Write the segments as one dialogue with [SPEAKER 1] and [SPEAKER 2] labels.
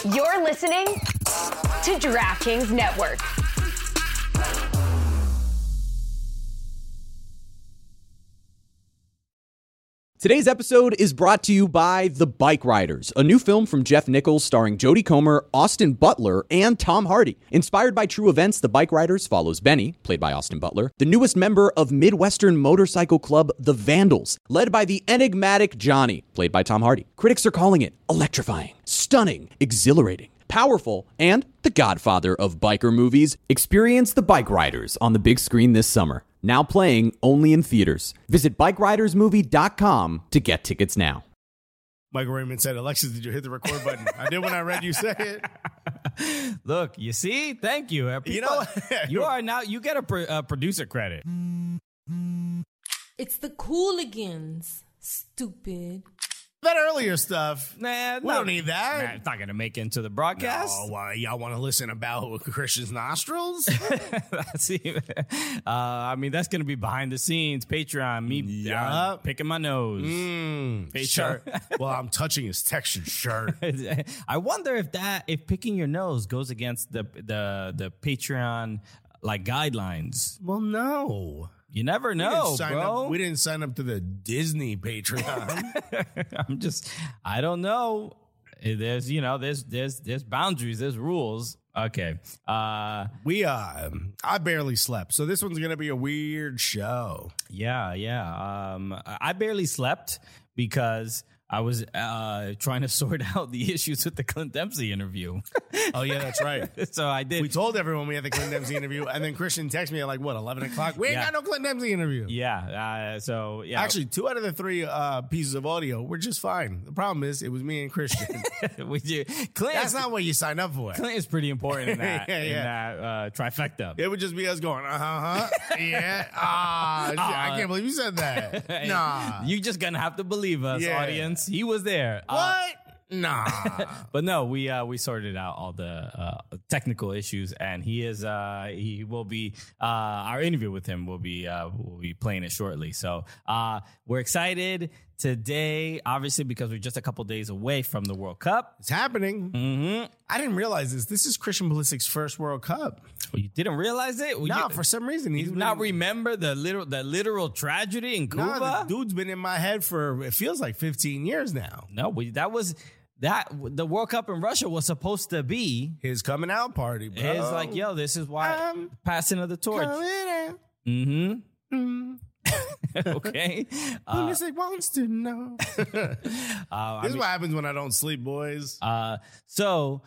[SPEAKER 1] You're listening to DraftKings Network.
[SPEAKER 2] Today's episode is brought to you by The Bike Riders, a new film from Jeff Nichols starring Jodie Comer, Austin Butler, and Tom Hardy. Inspired by true events, The Bike Riders follows Benny, played by Austin Butler, the newest member of Midwestern motorcycle club The Vandals, led by the enigmatic Johnny, played by Tom Hardy. Critics are calling it electrifying, stunning, exhilarating, powerful, and the godfather of biker movies. Experience The Bike Riders on the big screen this summer. Now playing only in theaters. Visit BikeRidersMovie.com to get tickets now.
[SPEAKER 3] Michael Raymond said, Alexis, did you hit the record button? I did when I read you say it.
[SPEAKER 4] Look, you see? Thank you. People, you get a producer credit.
[SPEAKER 5] It's the Cooligans, stupid.
[SPEAKER 3] That earlier stuff,
[SPEAKER 4] Nah,
[SPEAKER 3] we don't need that.
[SPEAKER 4] Nah, it's not going to make it into the broadcast.
[SPEAKER 3] Oh, why y'all want to listen about Christian's nostrils?
[SPEAKER 4] I mean, that's going to be behind the scenes, Patreon, me picking my nose.
[SPEAKER 3] Sure. Well, I'm touching his textured shirt.
[SPEAKER 4] I wonder if picking your nose goes against the Patreon like guidelines.
[SPEAKER 3] Well, no.
[SPEAKER 4] You never know, bro.
[SPEAKER 3] We didn't sign up to the Disney Patreon.
[SPEAKER 4] I don't know. There's boundaries, there's rules. Okay.
[SPEAKER 3] I barely slept. So this one's going to be a weird show.
[SPEAKER 4] Yeah. I barely slept because I was trying to sort out the issues with the Clint Dempsey interview.
[SPEAKER 3] Oh, yeah, that's right.
[SPEAKER 4] So I did.
[SPEAKER 3] We told everyone we had the Clint Dempsey interview, and then Christian texted me at 11 o'clock? We ain't got no Clint Dempsey interview.
[SPEAKER 4] Yeah.
[SPEAKER 3] Actually, 2 out of the 3 pieces of audio were just fine. The problem is it was me and Christian.
[SPEAKER 4] We do.
[SPEAKER 3] That's not what you signed up for.
[SPEAKER 4] Clint is pretty important in that, in that trifecta.
[SPEAKER 3] It would just be us going, yeah. I can't believe you said that. Nah.
[SPEAKER 4] You just gonna have to believe us, audience. He was there.
[SPEAKER 3] What? Nah.
[SPEAKER 4] But no, we sorted out all the technical issues, and he will be our interview with him will be playing it shortly. So we're excited today, obviously, because we're just a couple days away from the World Cup.
[SPEAKER 3] It's happening.
[SPEAKER 4] Mm-hmm.
[SPEAKER 3] I didn't realize this. This is Christian Pulisic's first World Cup.
[SPEAKER 4] Well, you didn't realize it?
[SPEAKER 3] No, for some reason
[SPEAKER 4] you not remember the literal tragedy in Cuba?
[SPEAKER 3] No, the dude's been in my head for it feels like 15 years now.
[SPEAKER 4] No, the World Cup in Russia was supposed to be
[SPEAKER 3] his coming out party, bro.
[SPEAKER 4] It's like, yo, this is why passing of the torch. Okay.
[SPEAKER 3] Pulisic wants to know. This is what happens when I don't sleep, boys.
[SPEAKER 4] So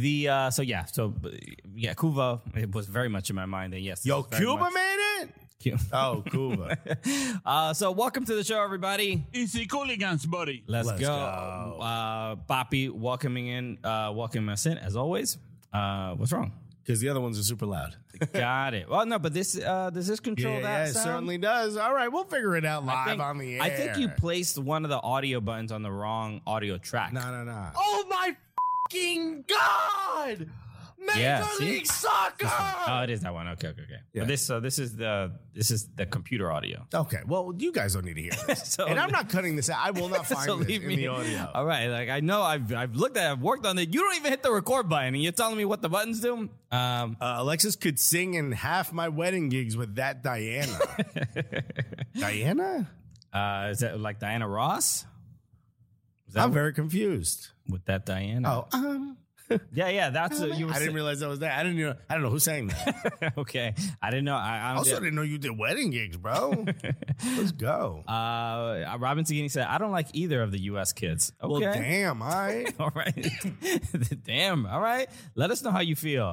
[SPEAKER 4] Cuba, it was very much in my mind. And yes,
[SPEAKER 3] yo, Cuba made it. Oh, Cuba.
[SPEAKER 4] So welcome to the show, everybody.
[SPEAKER 6] Easy Cooligans, buddy.
[SPEAKER 4] Let's go. Papi welcoming us in as always. What's wrong?
[SPEAKER 3] Because the other ones are super loud.
[SPEAKER 4] Got it. Well, no, but does this control that sound?
[SPEAKER 3] It certainly does. All right, we'll figure it out live on the air.
[SPEAKER 4] I think you placed one of the audio buttons on the wrong audio track.
[SPEAKER 3] No.
[SPEAKER 6] Oh, my fucking God! Major League Soccer!
[SPEAKER 4] Oh, it is that one. Okay. Yeah. But this is the computer audio.
[SPEAKER 3] Okay. Well, you guys don't need to hear this. And I'm not cutting this out. I will not find this in the audio.
[SPEAKER 4] All right. Like I know I've looked at it, I've worked on it. You don't even hit the record button, and you're telling me what the buttons do?
[SPEAKER 3] Alexis could sing in half my wedding gigs with that Diana. Diana?
[SPEAKER 4] Is that like Diana Ross?
[SPEAKER 3] I'm very confused.
[SPEAKER 4] With that Diana?
[SPEAKER 3] Oh,
[SPEAKER 4] Yeah, that's
[SPEAKER 3] I didn't realize that was that. I don't know who sang that.
[SPEAKER 4] Okay, I didn't know. I
[SPEAKER 3] also didn't know you did wedding gigs, bro. Let's go.
[SPEAKER 4] Robin Sagini said, "I don't like either of the U.S. kids." Okay.
[SPEAKER 3] Well, damn, all right,
[SPEAKER 4] all right, damn, all right. Let us know how you feel.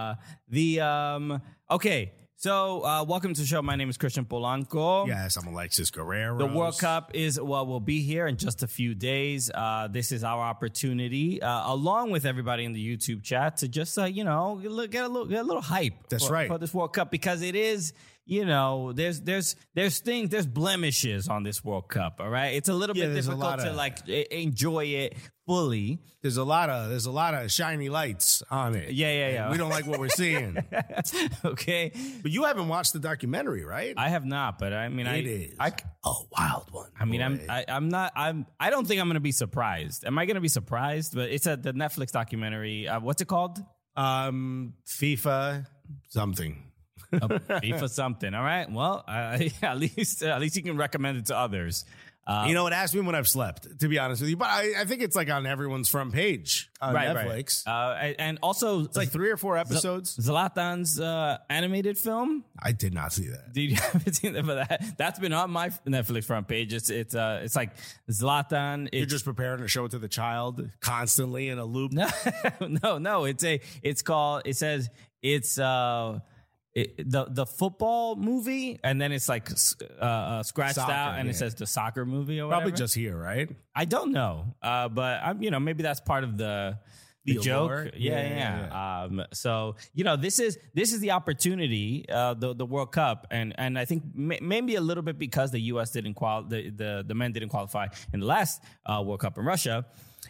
[SPEAKER 4] Okay. So, welcome to the show. My name is Christian Polanco.
[SPEAKER 3] Yes, I'm Alexis Guerrero.
[SPEAKER 4] The World Cup will be here in just a few days. This is our opportunity, along with everybody in the YouTube chat, to just, get a little hype.
[SPEAKER 3] That's right.
[SPEAKER 4] For this World Cup, because it is you know, there's blemishes on this World Cup. All right, it's a little bit difficult to like enjoy it fully.
[SPEAKER 3] There's a lot of shiny lights on it.
[SPEAKER 4] Yeah.
[SPEAKER 3] We don't like what we're seeing.
[SPEAKER 4] Okay,
[SPEAKER 3] but you haven't watched the documentary, right?
[SPEAKER 4] I have not, but I mean,
[SPEAKER 3] it is a wild one.
[SPEAKER 4] I mean,
[SPEAKER 3] boy.
[SPEAKER 4] I don't think I'm going to be surprised. Am I going to be surprised? But it's the Netflix documentary. What's it called?
[SPEAKER 3] FIFA something.
[SPEAKER 4] FIFA something. All right. Well, at least you can recommend it to others.
[SPEAKER 3] You know what? Ask me when I've slept, to be honest with you. But I think it's like on everyone's front page on Netflix.
[SPEAKER 4] Right. And also,
[SPEAKER 3] it's like 3 or 4 episodes.
[SPEAKER 4] Zlatan's animated film.
[SPEAKER 3] I did not see that.
[SPEAKER 4] Did you haven't seen that? But that's been on my Netflix front page. It's like Zlatan.
[SPEAKER 3] You're just preparing to show it to the child constantly in a loop.
[SPEAKER 4] No. The football movie, and then it's like scratched
[SPEAKER 3] Soccer,
[SPEAKER 4] out, and it says the soccer movie or whatever.
[SPEAKER 3] Probably just here, right?
[SPEAKER 4] I don't know, but I'm maybe that's part of the joke.
[SPEAKER 3] Allure?
[SPEAKER 4] Yeah. So this is the opportunity, the World Cup, and I think maybe a little bit because the U.S. didn't the men didn't qualify in the last World Cup in Russia.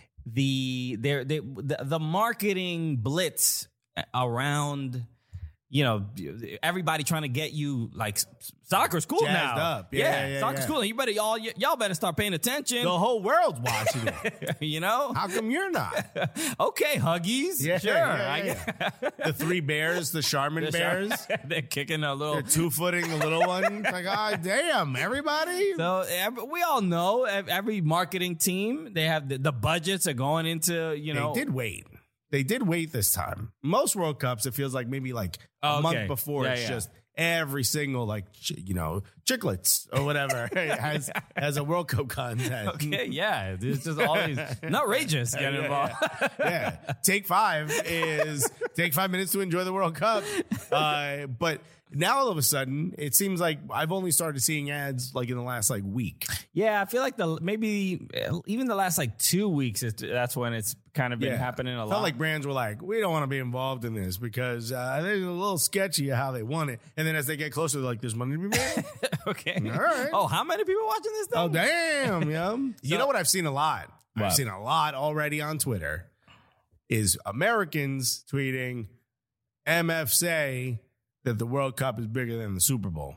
[SPEAKER 4] The marketing blitz around. Everybody trying to get you like soccer's cool
[SPEAKER 3] jazzed
[SPEAKER 4] now.
[SPEAKER 3] Up. Yeah,
[SPEAKER 4] soccer's cool. You better y'all better start paying attention.
[SPEAKER 3] The whole world's watching it. How come you're not?
[SPEAKER 4] Okay, Huggies.
[SPEAKER 3] Yeah,
[SPEAKER 4] sure.
[SPEAKER 3] Yeah. The 3 bears, the Charmin bears.
[SPEAKER 4] They're kicking a little.
[SPEAKER 3] They're 2-footing the little one. It's like, damn, everybody.
[SPEAKER 4] So we all know every marketing team, they have the budgets are going into
[SPEAKER 3] They did wait this time. Most World Cups, it feels like maybe like a month before. It's just every single chiclets or whatever has a World Cup content.
[SPEAKER 4] Okay, yeah. There's just all these outrageous getting involved.
[SPEAKER 3] Yeah. Take 5 is take 5 minutes to enjoy the World Cup. But now all of a sudden, it seems like I've only started seeing ads like in the last week.
[SPEAKER 4] Yeah, I feel like maybe even the last 2 weeks, that's when it's kind of been happening a lot.
[SPEAKER 3] Felt like brands were like, we don't want to be involved in this because they're a little sketchy how they want it. And then as they get closer, they're like, there's money to be made.
[SPEAKER 4] Okay.
[SPEAKER 3] All right.
[SPEAKER 4] Oh, how many people watching this though?
[SPEAKER 3] Oh, damn. Yeah. You know what I've seen a lot?
[SPEAKER 4] What?
[SPEAKER 3] I've seen a lot already on Twitter is Americans tweeting MF say that the World Cup is bigger than the Super Bowl.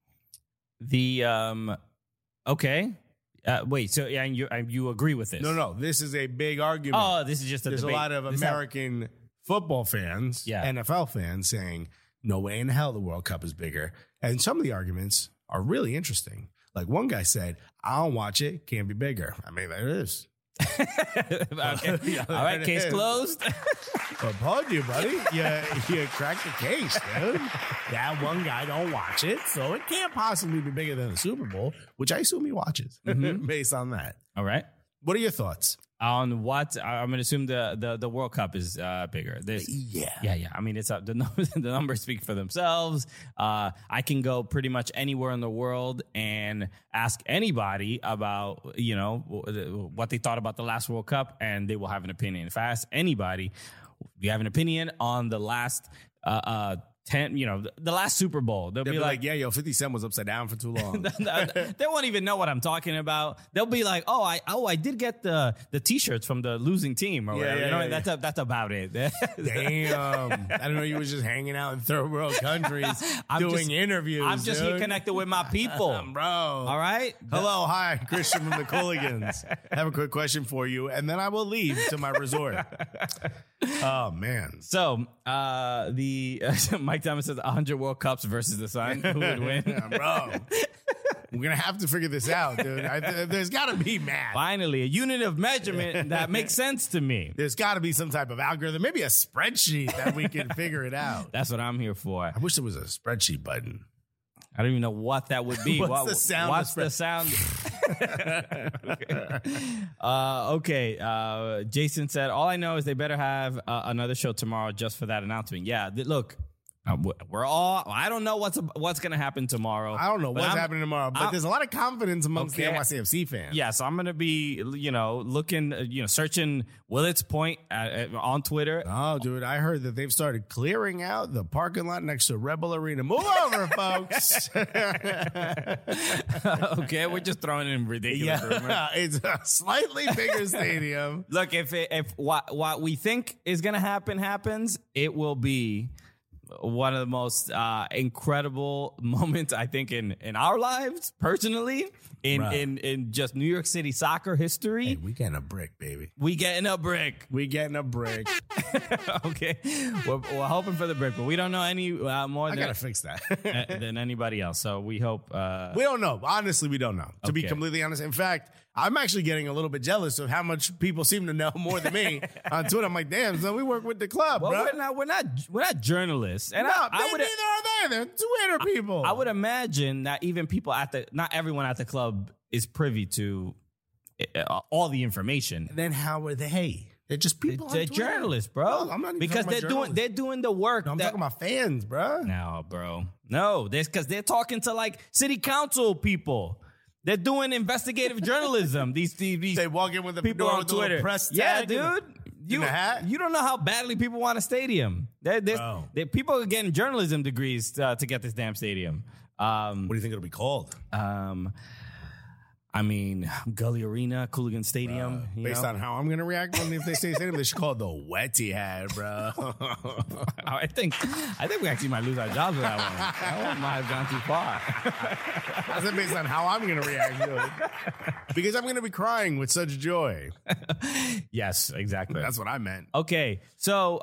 [SPEAKER 4] Okay. Wait, so you agree with this?
[SPEAKER 3] No. This is a big argument.
[SPEAKER 4] Oh, this is just a
[SPEAKER 3] There's
[SPEAKER 4] debate.
[SPEAKER 3] a lot of American football fans, NFL fans saying, no way in hell the World Cup is bigger. And some of the arguments are really interesting. Like one guy said, I don't watch it, can't be bigger. I mean, there it is.
[SPEAKER 4] Okay. All right, case closed.
[SPEAKER 3] I told you, buddy. You cracked the case, dude. That one guy don't watch it, so it can't possibly be bigger than the Super Bowl, which I assume he watches based on that.
[SPEAKER 4] All right.
[SPEAKER 3] What are your thoughts?
[SPEAKER 4] On what? I'm going to assume the World Cup is bigger. Yeah. I mean, it's the numbers speak for themselves. I can go pretty much anywhere in the world and ask anybody about what they thought about the last World Cup, and they will have an opinion. If I ask anybody, do you have an opinion on the last 10, the last Super Bowl? They'll be like,
[SPEAKER 3] 50 Cent was upside down for too long.
[SPEAKER 4] They won't even know what I'm talking about. They'll be like, I did get the T-shirts from the losing team or whatever. That's about it.
[SPEAKER 3] Damn. I didn't know you was just hanging out in third world countries doing interviews.
[SPEAKER 4] I'm just here connected with my people.
[SPEAKER 3] Bro.
[SPEAKER 4] All right?
[SPEAKER 3] Hello. Hi. Christian from the Cooligans. I have a quick question for you, and then I will leave to my resort. Oh, man.
[SPEAKER 4] So, Mike Thomas says 100 World Cups versus the Sun. Who would win?
[SPEAKER 3] Bro. We're going to have to figure this out, dude. There's got to be math.
[SPEAKER 4] Finally, a unit of measurement that makes sense to me.
[SPEAKER 3] There's got to be some type of algorithm, maybe a spreadsheet that we can figure it out.
[SPEAKER 4] That's what I'm here for.
[SPEAKER 3] I wish there was a spreadsheet button.
[SPEAKER 4] I don't even know what that would be.
[SPEAKER 3] What's the sound?
[SPEAKER 4] What's the sound? Okay. Jason said, all I know is they better have another show tomorrow just for that announcement. Yeah, look, I don't know what's going to happen tomorrow.
[SPEAKER 3] I don't know what's happening tomorrow, but there's a lot of confidence amongst the NYCFC fans.
[SPEAKER 4] Yeah, so I'm going to be, looking, searching Willett's Point on Twitter.
[SPEAKER 3] Oh, dude, I heard that they've started clearing out the parking lot next to Rebel Arena. Move over, folks.
[SPEAKER 4] Okay, we're just throwing in ridiculous rumors.
[SPEAKER 3] It's a slightly bigger stadium.
[SPEAKER 4] Look, if what we think is going to happen happens, it will be one of the most incredible moments, I think, in our lives, personally, in just New York City soccer history.
[SPEAKER 3] Hey, we getting a brick, baby.
[SPEAKER 4] We getting a brick. Okay. We're hoping for the brick, but we don't know any more
[SPEAKER 3] I got to fix that.
[SPEAKER 4] than anybody else. So we hope.
[SPEAKER 3] We don't know. Honestly, we don't know. To be completely honest. In fact, I'm actually getting a little bit jealous of how much people seem to know more than me on Twitter. I'm like, damn, so we work with the club,
[SPEAKER 4] well,
[SPEAKER 3] bro.
[SPEAKER 4] we're not journalists. And
[SPEAKER 3] No,
[SPEAKER 4] I would,
[SPEAKER 3] neither are they. They're Twitter people.
[SPEAKER 4] I would imagine that even people not everyone at the club is privy to all the information.
[SPEAKER 3] Then how are they? They're just people.
[SPEAKER 4] They're journalists, bro.
[SPEAKER 3] No, I'm not even
[SPEAKER 4] because they're doing the work.
[SPEAKER 3] No, I'm talking about fans, bro.
[SPEAKER 4] No, bro. No, because they're talking to like city council people. They're doing investigative journalism. These
[SPEAKER 3] they walk in with the
[SPEAKER 4] people on Twitter.
[SPEAKER 3] Press
[SPEAKER 4] tag
[SPEAKER 3] dude.
[SPEAKER 4] You don't know how badly people want a stadium. People are getting journalism degrees to get this damn stadium.
[SPEAKER 3] What do you think it'll be called?
[SPEAKER 4] I mean, Gully Arena, Cooligan Stadium.
[SPEAKER 3] Based on how I'm going to react if they say stadium, they should call it the Wetty bro.
[SPEAKER 4] I think we actually might lose our jobs with that one. That one might have gone too far.
[SPEAKER 3] That's based on how I'm going to react to it. Because I'm going to be crying with such joy.
[SPEAKER 4] Yes, exactly.
[SPEAKER 3] That's what I meant.
[SPEAKER 4] Okay, so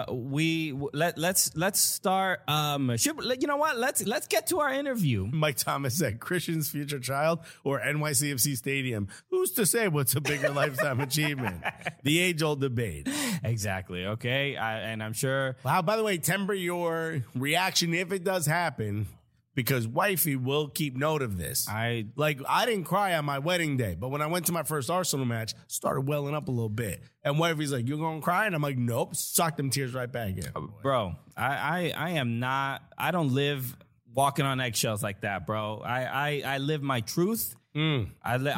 [SPEAKER 4] let's start. You know what? Let's get to our interview.
[SPEAKER 3] Mike Thomas said, Christian's future child or NYCFC Stadium. Who's to say what's a bigger lifetime achievement? The age-old debate.
[SPEAKER 4] Exactly. Okay, and I'm sure.
[SPEAKER 3] Wow. By the way, temper your reaction if it does happen, because wifey will keep note of this. I didn't cry on my wedding day, but when I went to my first Arsenal match, started welling up a little bit. And wifey's like, "You're gonna cry?" And I'm like, "Nope." Suck them tears right back in.
[SPEAKER 4] Bro, I am not. I don't live walking on eggshells like that, bro. I live my truth. I'm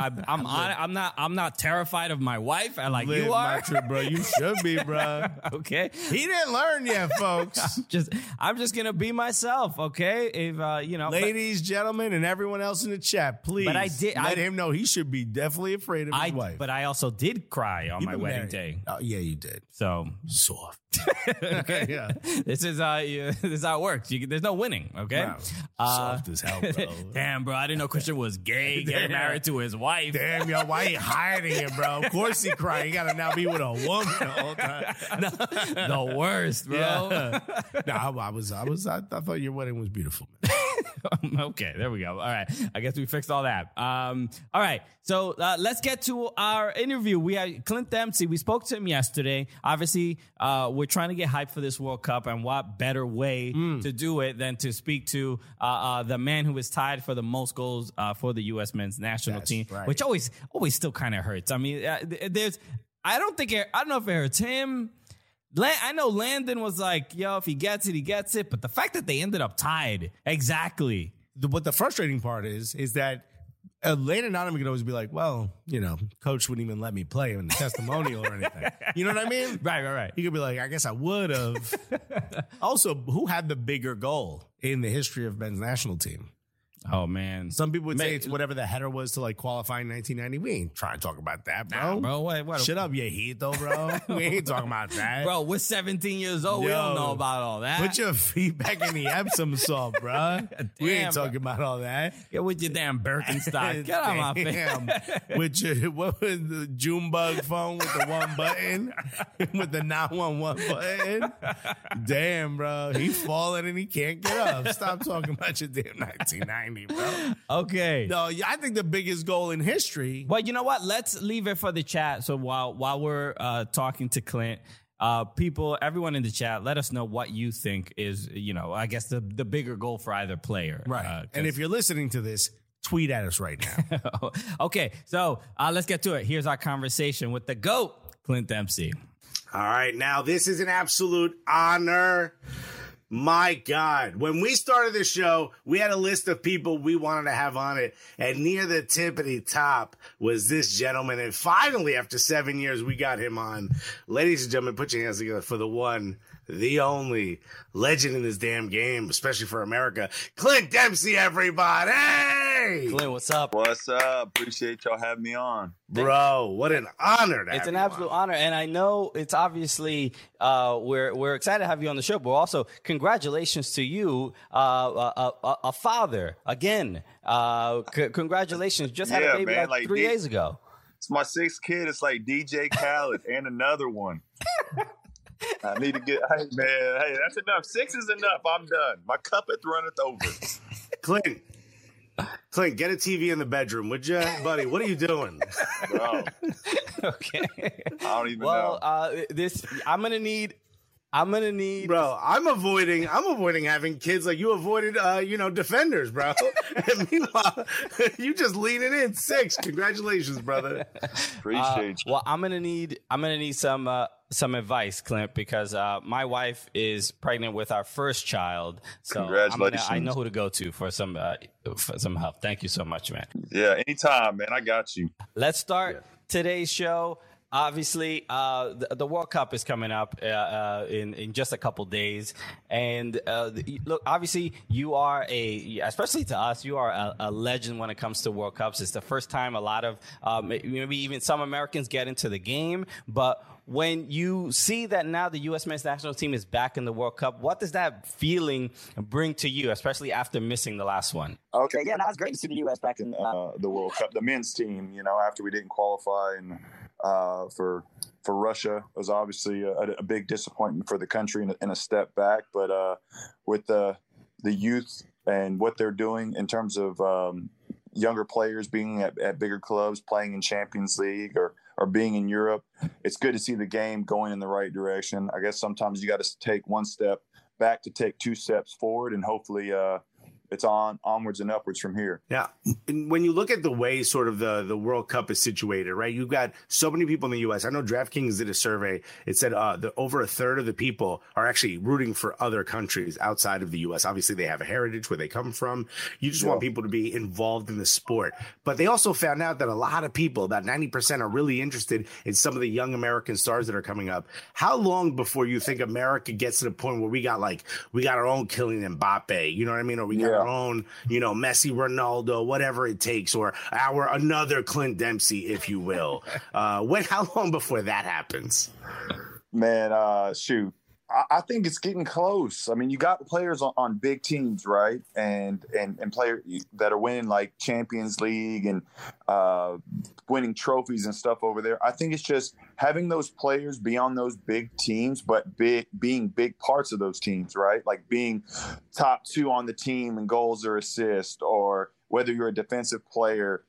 [SPEAKER 4] not terrified of my wife. You are,
[SPEAKER 3] bro. You should be, bro.
[SPEAKER 4] Okay,
[SPEAKER 3] he didn't learn yet, folks.
[SPEAKER 4] I'm just gonna be myself. Okay, if
[SPEAKER 3] ladies, gentlemen, and everyone else in the chat, please. But let him know he should be definitely afraid of his wife.
[SPEAKER 4] But I also did cry on my wedding day.
[SPEAKER 3] Oh yeah, you did.
[SPEAKER 4] So
[SPEAKER 3] soft.
[SPEAKER 4] Okay, yeah. This is how it works. There's no winning. Okay,
[SPEAKER 3] wow. Soft as hell, bro.
[SPEAKER 4] Damn, bro. I didn't know Christian was gay. Getting married to his wife.
[SPEAKER 3] Damn, yo, why you hiding it, bro? Of course he crying. He gotta now be with a woman the whole time.
[SPEAKER 4] The worst, bro.
[SPEAKER 3] Yeah. No, I thought your wedding was beautiful, man.
[SPEAKER 4] Okay, there we go. All right. I guess we fixed all that. All right. So let's get to our interview. We had Clint Dempsey. We spoke to him yesterday. Obviously, we're trying to get hyped for this World Cup, and what better way to do it than to speak to the man who is tied for the most goals for the U.S. men's national team, right. Which always still kind of hurts. I mean, I don't know if it hurts him. I know Landon was like, yo, if he gets it, he gets it. But the fact that they ended up tied, exactly.
[SPEAKER 3] What the frustrating part is that Landon Donovan could always be like, well, coach wouldn't even let me play in the testimonial or anything. You know what I mean?
[SPEAKER 4] Right.
[SPEAKER 3] He could be like, I guess I would have. Also, who had the bigger goal in the history of men's national team?
[SPEAKER 4] Oh, man.
[SPEAKER 3] Some people would say it's whatever the header was to qualify in 1990. We ain't trying to talk about that, bro.
[SPEAKER 4] Nah, bro, what?
[SPEAKER 3] Shut up, you heat, though, bro. We ain't talking about that.
[SPEAKER 4] Bro, we're 17 years old. We don't know about all that.
[SPEAKER 3] Put your feet back in the Epsom salt, bro. We ain't talking about all that.
[SPEAKER 4] Get with your damn Birkenstock. Get out my face.
[SPEAKER 3] What was the Junebug phone with the one button? With the 911 button? Damn, bro. He falling and he can't get up. Stop talking about your damn 1990. Bro.
[SPEAKER 4] Okay.
[SPEAKER 3] No, I think the biggest goal in history.
[SPEAKER 4] Well, you know what? Let's leave it for the chat. So while we're talking to Clint, everyone in the chat, let us know what you think is, I guess the bigger goal for either player.
[SPEAKER 3] Right. And if you're listening to this, tweet at us right now.
[SPEAKER 4] Okay. So let's get to it. Here's our conversation with the GOAT, Clint Dempsey.
[SPEAKER 3] All right. Now, this is an absolute honor. My God. When we started the show, we had a list of people we wanted to have on it. And near the tippity top was this gentleman. And finally, after 7 years, we got him on. Ladies and gentlemen, put your hands together for the one, the only legend in this damn game, especially for America, Clint Dempsey, everybody.
[SPEAKER 7] Clint, what's up?
[SPEAKER 8] What's up? Appreciate y'all having me on.
[SPEAKER 3] Bro, what an honor to
[SPEAKER 7] It's
[SPEAKER 3] have
[SPEAKER 7] an
[SPEAKER 3] you
[SPEAKER 7] absolute
[SPEAKER 3] on.
[SPEAKER 7] honor, and I know it's obviously we're excited to have you on the show, but also congratulations to you, a father again. Congratulations, just had a baby
[SPEAKER 8] man,
[SPEAKER 7] like 3 days ago.
[SPEAKER 8] It's my sixth kid. It's like DJ Khaled and another one. I need to get, hey, man, hey, that's enough. 6 is enough. I'm done. My cup hath runneth over.
[SPEAKER 3] Clint, get a TV in the bedroom, would you, buddy? What are you doing?
[SPEAKER 8] Bro,
[SPEAKER 7] Okay.
[SPEAKER 8] I don't even know.
[SPEAKER 7] Well, I'm gonna need.
[SPEAKER 3] Bro, I'm avoiding having kids like you avoided, defenders, bro. And meanwhile, you just leaning in 6. Congratulations, brother.
[SPEAKER 8] Appreciate you.
[SPEAKER 7] Well, I'm gonna need some advice, Clint, because my wife is pregnant with our first child. So
[SPEAKER 8] Congratulations.
[SPEAKER 7] I know who to go to for some help. Thank you so much, man.
[SPEAKER 8] Yeah, anytime, man. I got you.
[SPEAKER 7] Let's start today's show. Obviously, the World Cup is coming up in just a couple days. And look, obviously, you are especially to us, you are a legend when it comes to World Cups. It's the first time a lot of maybe even some Americans get into the game. But when you see that now the U.S. men's national team is back in the World Cup, what does that feeling bring to you, especially after missing the last one?
[SPEAKER 8] Okay, yeah, no, it's great to see the U.S. back in the World Cup. The men's team, after we didn't qualify and for Russia was obviously a big disappointment for the country and a step back. But with the youth and what they're doing in terms of younger players being at bigger clubs, playing in Champions League or being in Europe, it's good to see the game going in the right direction. I guess sometimes you got to take one step back to take 2 steps forward, and hopefully it's onwards and upwards from here.
[SPEAKER 3] Yeah. And when you look at the way sort of the World Cup is situated, right? You've got so many people in the U.S. I know DraftKings did a survey. It said over a third of the people are actually rooting for other countries outside of the U.S. Obviously, they have a heritage where they come from. You just want people to be involved in the sport. But they also found out that a lot of people, about 90%, are really interested in some of the young American stars that are coming up. How long before you think America gets to the point where we got our own Kylian Mbappe, you know what I mean? Or we got our own, Messi, Ronaldo, whatever it takes, or another Clint Dempsey, if you will. How long before that happens?
[SPEAKER 8] Man, shoot. I think it's getting close. I mean, you got players on big teams, right? And players that are winning like Champions League and winning trophies and stuff over there. I think it's just having those players be on those big teams, but being big parts of those teams, right? Like being top 2 on the team in goals or assists, or whether you're a defensive player,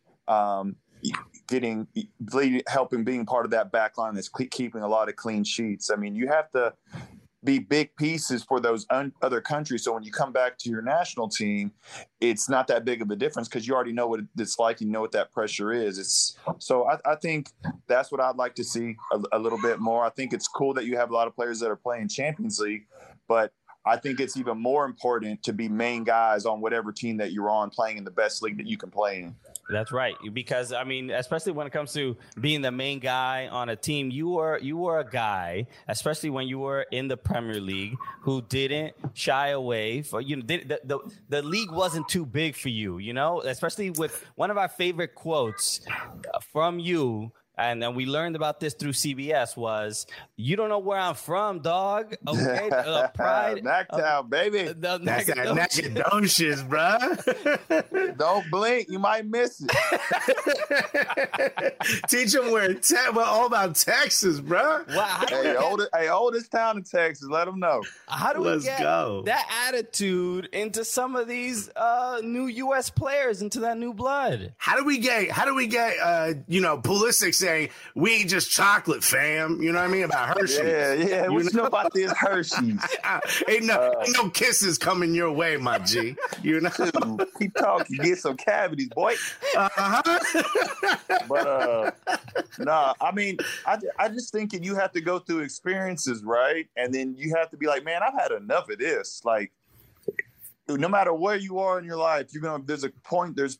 [SPEAKER 8] helping being part of that back line that's keeping a lot of clean sheets. I mean, you have to be big pieces for those other countries. So when you come back to your national team, it's not that big of a difference because you already know what it's like. You know what that pressure is. So I think that's what I'd like to see a little bit more. I think it's cool that you have a lot of players that are playing Champions League, but I think it's even more important to be main guys on whatever team that you're on, playing in the best league that you can play in.
[SPEAKER 7] That's right. Because, I mean, especially when it comes to being the main guy on a team, you were a guy, especially when you were in the Premier League, who didn't shy away. The league wasn't too big for you, especially with one of our favorite quotes from you. And then we learned about this through CBS was, you don't know where I'm from, dog. Okay. Pride.
[SPEAKER 8] Knockdown, baby.
[SPEAKER 3] That's that Nacogdoches, bro.
[SPEAKER 8] Don't blink. You might miss it.
[SPEAKER 3] Teach them we're all about Texas, bro.
[SPEAKER 7] Wow,
[SPEAKER 8] oldest town in Texas. Let them know.
[SPEAKER 7] How do we get that attitude into some of these new U.S. players, into that new blood?
[SPEAKER 3] How do we get Pulisic
[SPEAKER 9] saying, we ain't just chocolate, fam. You know what I mean? About Hershey's.
[SPEAKER 8] Yeah. What you know about this Hershey's?
[SPEAKER 9] ain't no kisses coming your way, my G. You know?
[SPEAKER 8] Keep talking. Get some cavities, boy. But, I mean, I just think that you have to go through experiences, right? And then you have to be like, man, I've had enough of this. Like, no matter where you are in your life, there's a point, there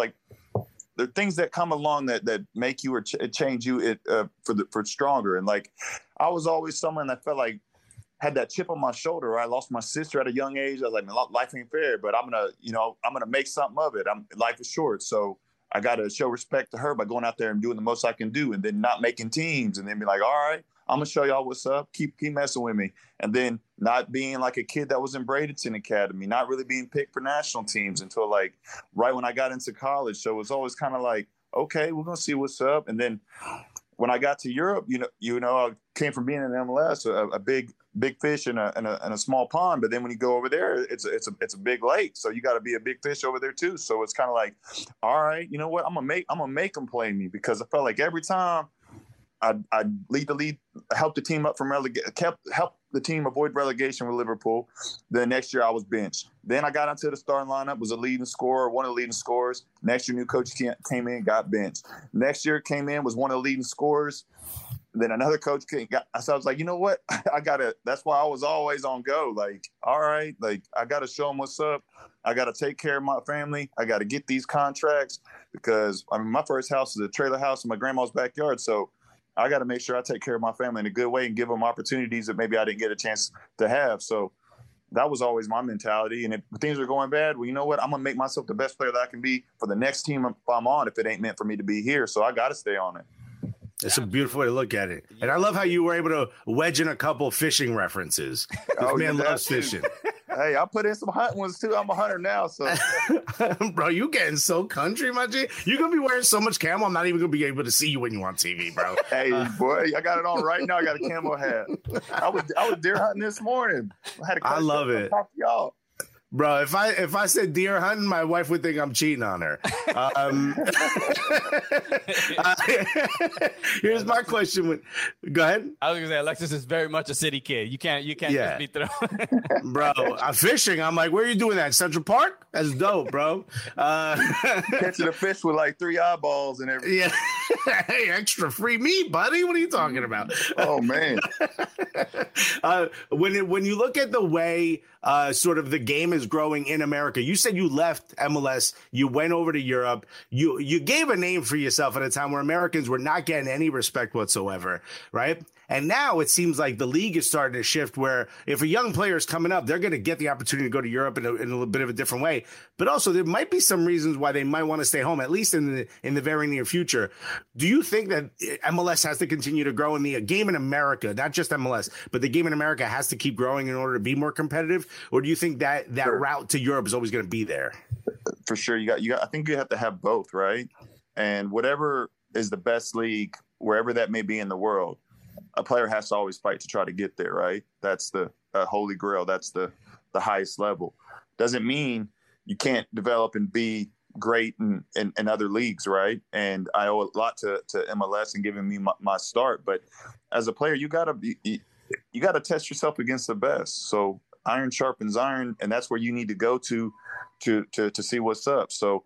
[SPEAKER 8] are things that come along that make you or change you for stronger. And like, I was always someone that felt like had that chip on my shoulder. Right? I lost my sister at a young age. I was like, man, life ain't fair, but I'm gonna make something of it. Life is short, so I got to show respect to her by going out there and doing the most I can do, and then not making teams, and then be like, all right, I'm gonna show y'all what's up. Keep messing with me, and then not being like a kid that was in Bradenton Academy, not really being picked for national teams until like right when I got into college. So it was always kind of like, okay, we're gonna see what's up. And then when I got to Europe, I came from being in MLS, a big fish in a small pond. But then when you go over there, it's a big lake, so you got to be a big fish over there too. So it's kind of like, all right, you know what? I'm gonna make them play me, because I felt like every time I'd help the team up from help the team avoid relegation with Liverpool. The next year I was benched. Then I got into the starting lineup, was a leading scorer, one of the leading scorers. Next year, new coach came in, got benched. Next year came in, was one of the leading scorers. Then another coach came, so I was like, you know what? That's why I was always on go. Like, all right, like I got to show them what's up. I got to take care of my family. I got to get these contracts, because my first house is a trailer house in my grandma's backyard. So I got to make sure I take care of my family in a good way and give them opportunities that maybe I didn't get a chance to have. So that was always my mentality. And if things are going bad, well, you know what? I'm going to make myself the best player that I can be for the next team I'm on, if it ain't meant for me to be here. So I got to stay on it.
[SPEAKER 9] It's a beautiful way to look at it. And I love how you were able to wedge in a couple fishing references. This man loves fishing.
[SPEAKER 8] Hey, I put in some hunting ones too. I'm a hunter now, so.
[SPEAKER 9] Bro, you getting so country, my G. You're going to be wearing so much camo, I'm not even going to be able to see you when you're on TV, bro.
[SPEAKER 8] Hey, boy, I got it on right now. I got a camo hat. I was deer hunting this morning.
[SPEAKER 9] I love it.
[SPEAKER 8] Talk to y'all.
[SPEAKER 9] Bro, if I said deer hunting, my wife would think I'm cheating on her. Here's my question. Go ahead.
[SPEAKER 7] I was gonna say Alexis is very much a city kid. You can't just be thrown.
[SPEAKER 9] Bro, I'm fishing. I'm like, where are you doing that? Central Park? That's dope, bro.
[SPEAKER 8] Catching a fish with like 3 eyeballs and everything.
[SPEAKER 9] Yeah. Hey, extra free meat, buddy. What are you talking about?
[SPEAKER 8] Oh man.
[SPEAKER 9] When you look at the way sort of the game is growing in America, you said you left MLS, you went over to Europe, you gave a name for yourself at a time where Americans were not getting any respect whatsoever, right? And now it seems like the league is starting to shift, where if a young player is coming up, they're going to get the opportunity to go to Europe in a little bit of a different way. But also there might be some reasons why they might want to stay home, at least in the very near future. Do you think that MLS has to continue to grow in the game in America, not just MLS, but the game in America has to keep growing in order to be more competitive? Or do you think that
[SPEAKER 8] Sure.
[SPEAKER 9] route to Europe is always going to be there?
[SPEAKER 8] For sure. You got, I think you have to have both, right? And whatever is the best league, wherever that may be in the world, a player has to always fight to try to get there, right? That's the holy grail. That's the highest level. Doesn't mean you can't develop and be great in other leagues, right? And I owe a lot to MLS and giving me my start. But as a player, you gotta test yourself against the best. So iron sharpens iron, and that's where you need to go to see what's up. So,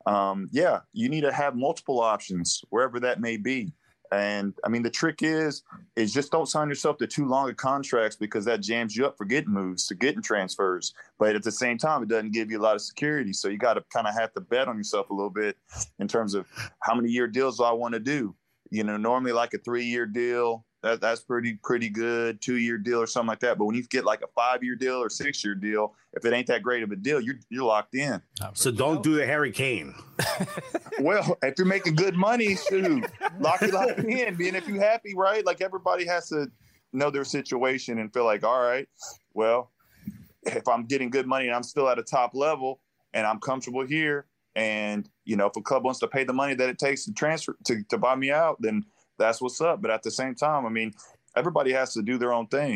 [SPEAKER 8] you need to have multiple options wherever that may be. And I mean, the trick is just don't sign yourself to too long of contracts, because that jams you up for getting moves, to getting transfers. But at the same time, it doesn't give you a lot of security. So you got to kind of have to bet on yourself a little bit in terms of how many year deals do I want to do? Normally like a 3-year deal, that's pretty good, 2-year deal or something like that. But when you get like a 5-year deal or 6-year deal, if it ain't that great of a deal, you're locked in.
[SPEAKER 9] So don't do the Harry Kane.
[SPEAKER 8] Well, if you're making good money, shoot, lock in. Being if you're happy, right? Like everybody has to know their situation and feel like, all right, well, if I'm getting good money and I'm still at a top level and I'm comfortable here, and if a club wants to pay the money that it takes to transfer to buy me out, then that's what's up. But at the same time, I mean, everybody has to do their own thing.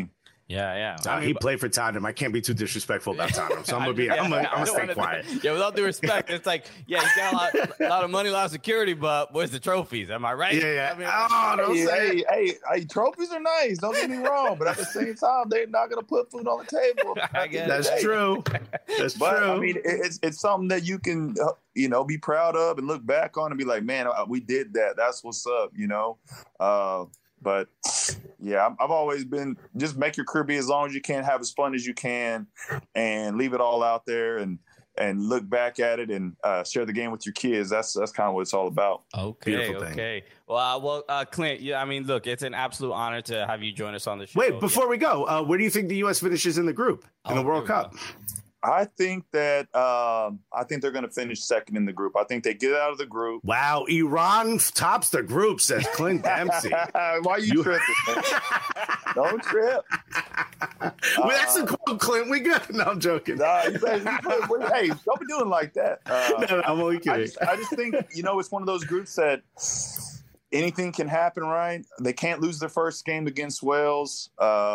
[SPEAKER 7] Yeah.
[SPEAKER 9] He played for Tottenham. I can't be too disrespectful about Tottenham, so I'm gonna stay quiet.
[SPEAKER 7] Yeah, with all due respect, it's like, yeah, he's got a lot of money, a lot of security, but where's the trophies? Am I right?
[SPEAKER 9] Yeah.
[SPEAKER 7] I mean,
[SPEAKER 8] Hey, trophies are nice. Don't get me wrong, but at the same time, they're not gonna put food on the table.
[SPEAKER 9] That's true. That's true.
[SPEAKER 8] I mean, it's something that you can be proud of and look back on and be like, man, we did that. That's what's up, But yeah, I've always been just make your career be as long as you can, have as fun as you can, and leave it all out there and look back at it and share the game with your kids. That's kind of what it's all about.
[SPEAKER 7] Okay. Well, Clint, I mean, look, it's an absolute honor to have you join us on the show.
[SPEAKER 9] Wait, before we go, where do you think the U.S. finishes in the group in the World Cup?
[SPEAKER 8] I think that they're going to finish second in the group. I think they get out of the group.
[SPEAKER 9] Wow, Iran tops the group, says Clint Dempsey.
[SPEAKER 8] Why are you tripping, man? Don't trip.
[SPEAKER 9] That's a quote, Clint. We good? No, I'm joking.
[SPEAKER 8] Hey, don't be doing like that.
[SPEAKER 9] No, I'm only kidding.
[SPEAKER 8] I just think, it's one of those groups that anything can happen, right? They can't lose their first game against Wales.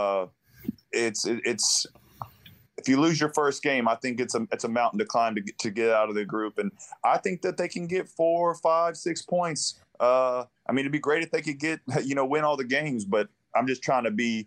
[SPEAKER 8] It's if you lose your first game, I think it's a mountain to climb to get out of the group. And I think that they can get 4, 5, 6 points. I mean, it'd be great if they could get, win all the games, but I'm just trying to be,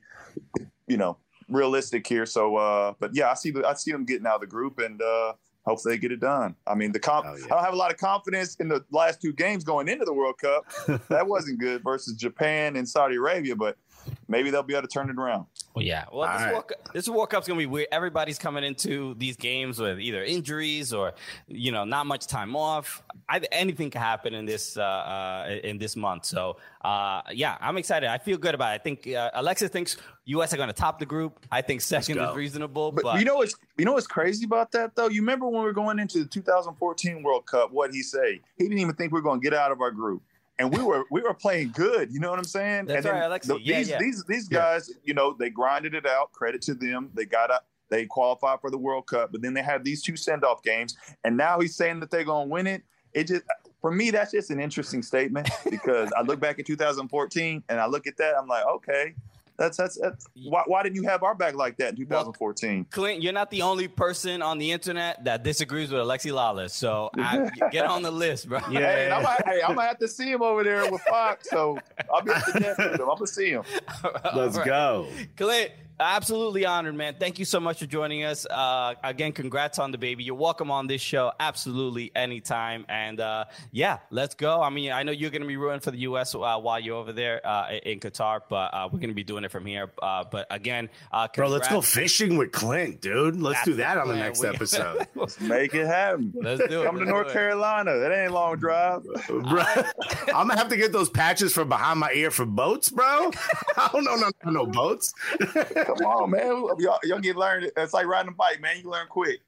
[SPEAKER 8] realistic here. So, but yeah, I see them getting out of the group and hopefully they get it done. I mean, I don't have a lot of confidence in the last 2 games going into the World Cup. That wasn't good versus Japan and Saudi Arabia, but maybe they'll be able to turn it around.
[SPEAKER 7] Well, yeah. Well, this World Cup's going to be weird. Everybody's coming into these games with either injuries or, not much time off. Anything can happen in this month. So, I'm excited. I feel good about it. I think Alexis thinks U.S. are going to top the group. I think second is reasonable. But
[SPEAKER 8] you know what's crazy about that, though? You remember when we were going into the 2014 World Cup, what'd he say? He didn't even think we were going to get out of our group. And we were playing good, you know what I'm saying?
[SPEAKER 7] That's right, Alexi.
[SPEAKER 8] These guys, they grinded it out. Credit to them. They qualified for the World Cup, but then they had these 2 send-off games, and now he's saying that they're going to win it. It just, for me, that's just an interesting statement because I look back at 2014 and I look at that, I'm like, okay. That's why didn't you have our back like that in 2014?
[SPEAKER 7] Well, Clint, you're not the only person on the internet that disagrees with Alexi Lalas, so get on the list, bro.
[SPEAKER 8] Yeah, hey, I'm gonna have to see him over there with Fox, so I'll be at the desk with him. I'm gonna see him.
[SPEAKER 9] Let's go,
[SPEAKER 7] Clint. Absolutely honored, man. Thank you so much for joining us. Again, congrats on the baby. You're welcome on this show. Absolutely anytime. And let's go. I mean, I know you're going to be rooting for the U.S. While you're over there in Qatar, but we're going to be doing it from here. But again,
[SPEAKER 9] bro, let's go fishing with Clint, dude. Let's do that on the next episode.
[SPEAKER 8] Let's make it happen.
[SPEAKER 7] Let's do it.
[SPEAKER 8] Come to North Carolina. That ain't a long drive.
[SPEAKER 9] Bro, I'm going to have to get those patches from behind my ear for boats, bro. I don't know no boats.
[SPEAKER 8] Come on, man. Y'all get learned. It's like riding a bike, man. You learn quick.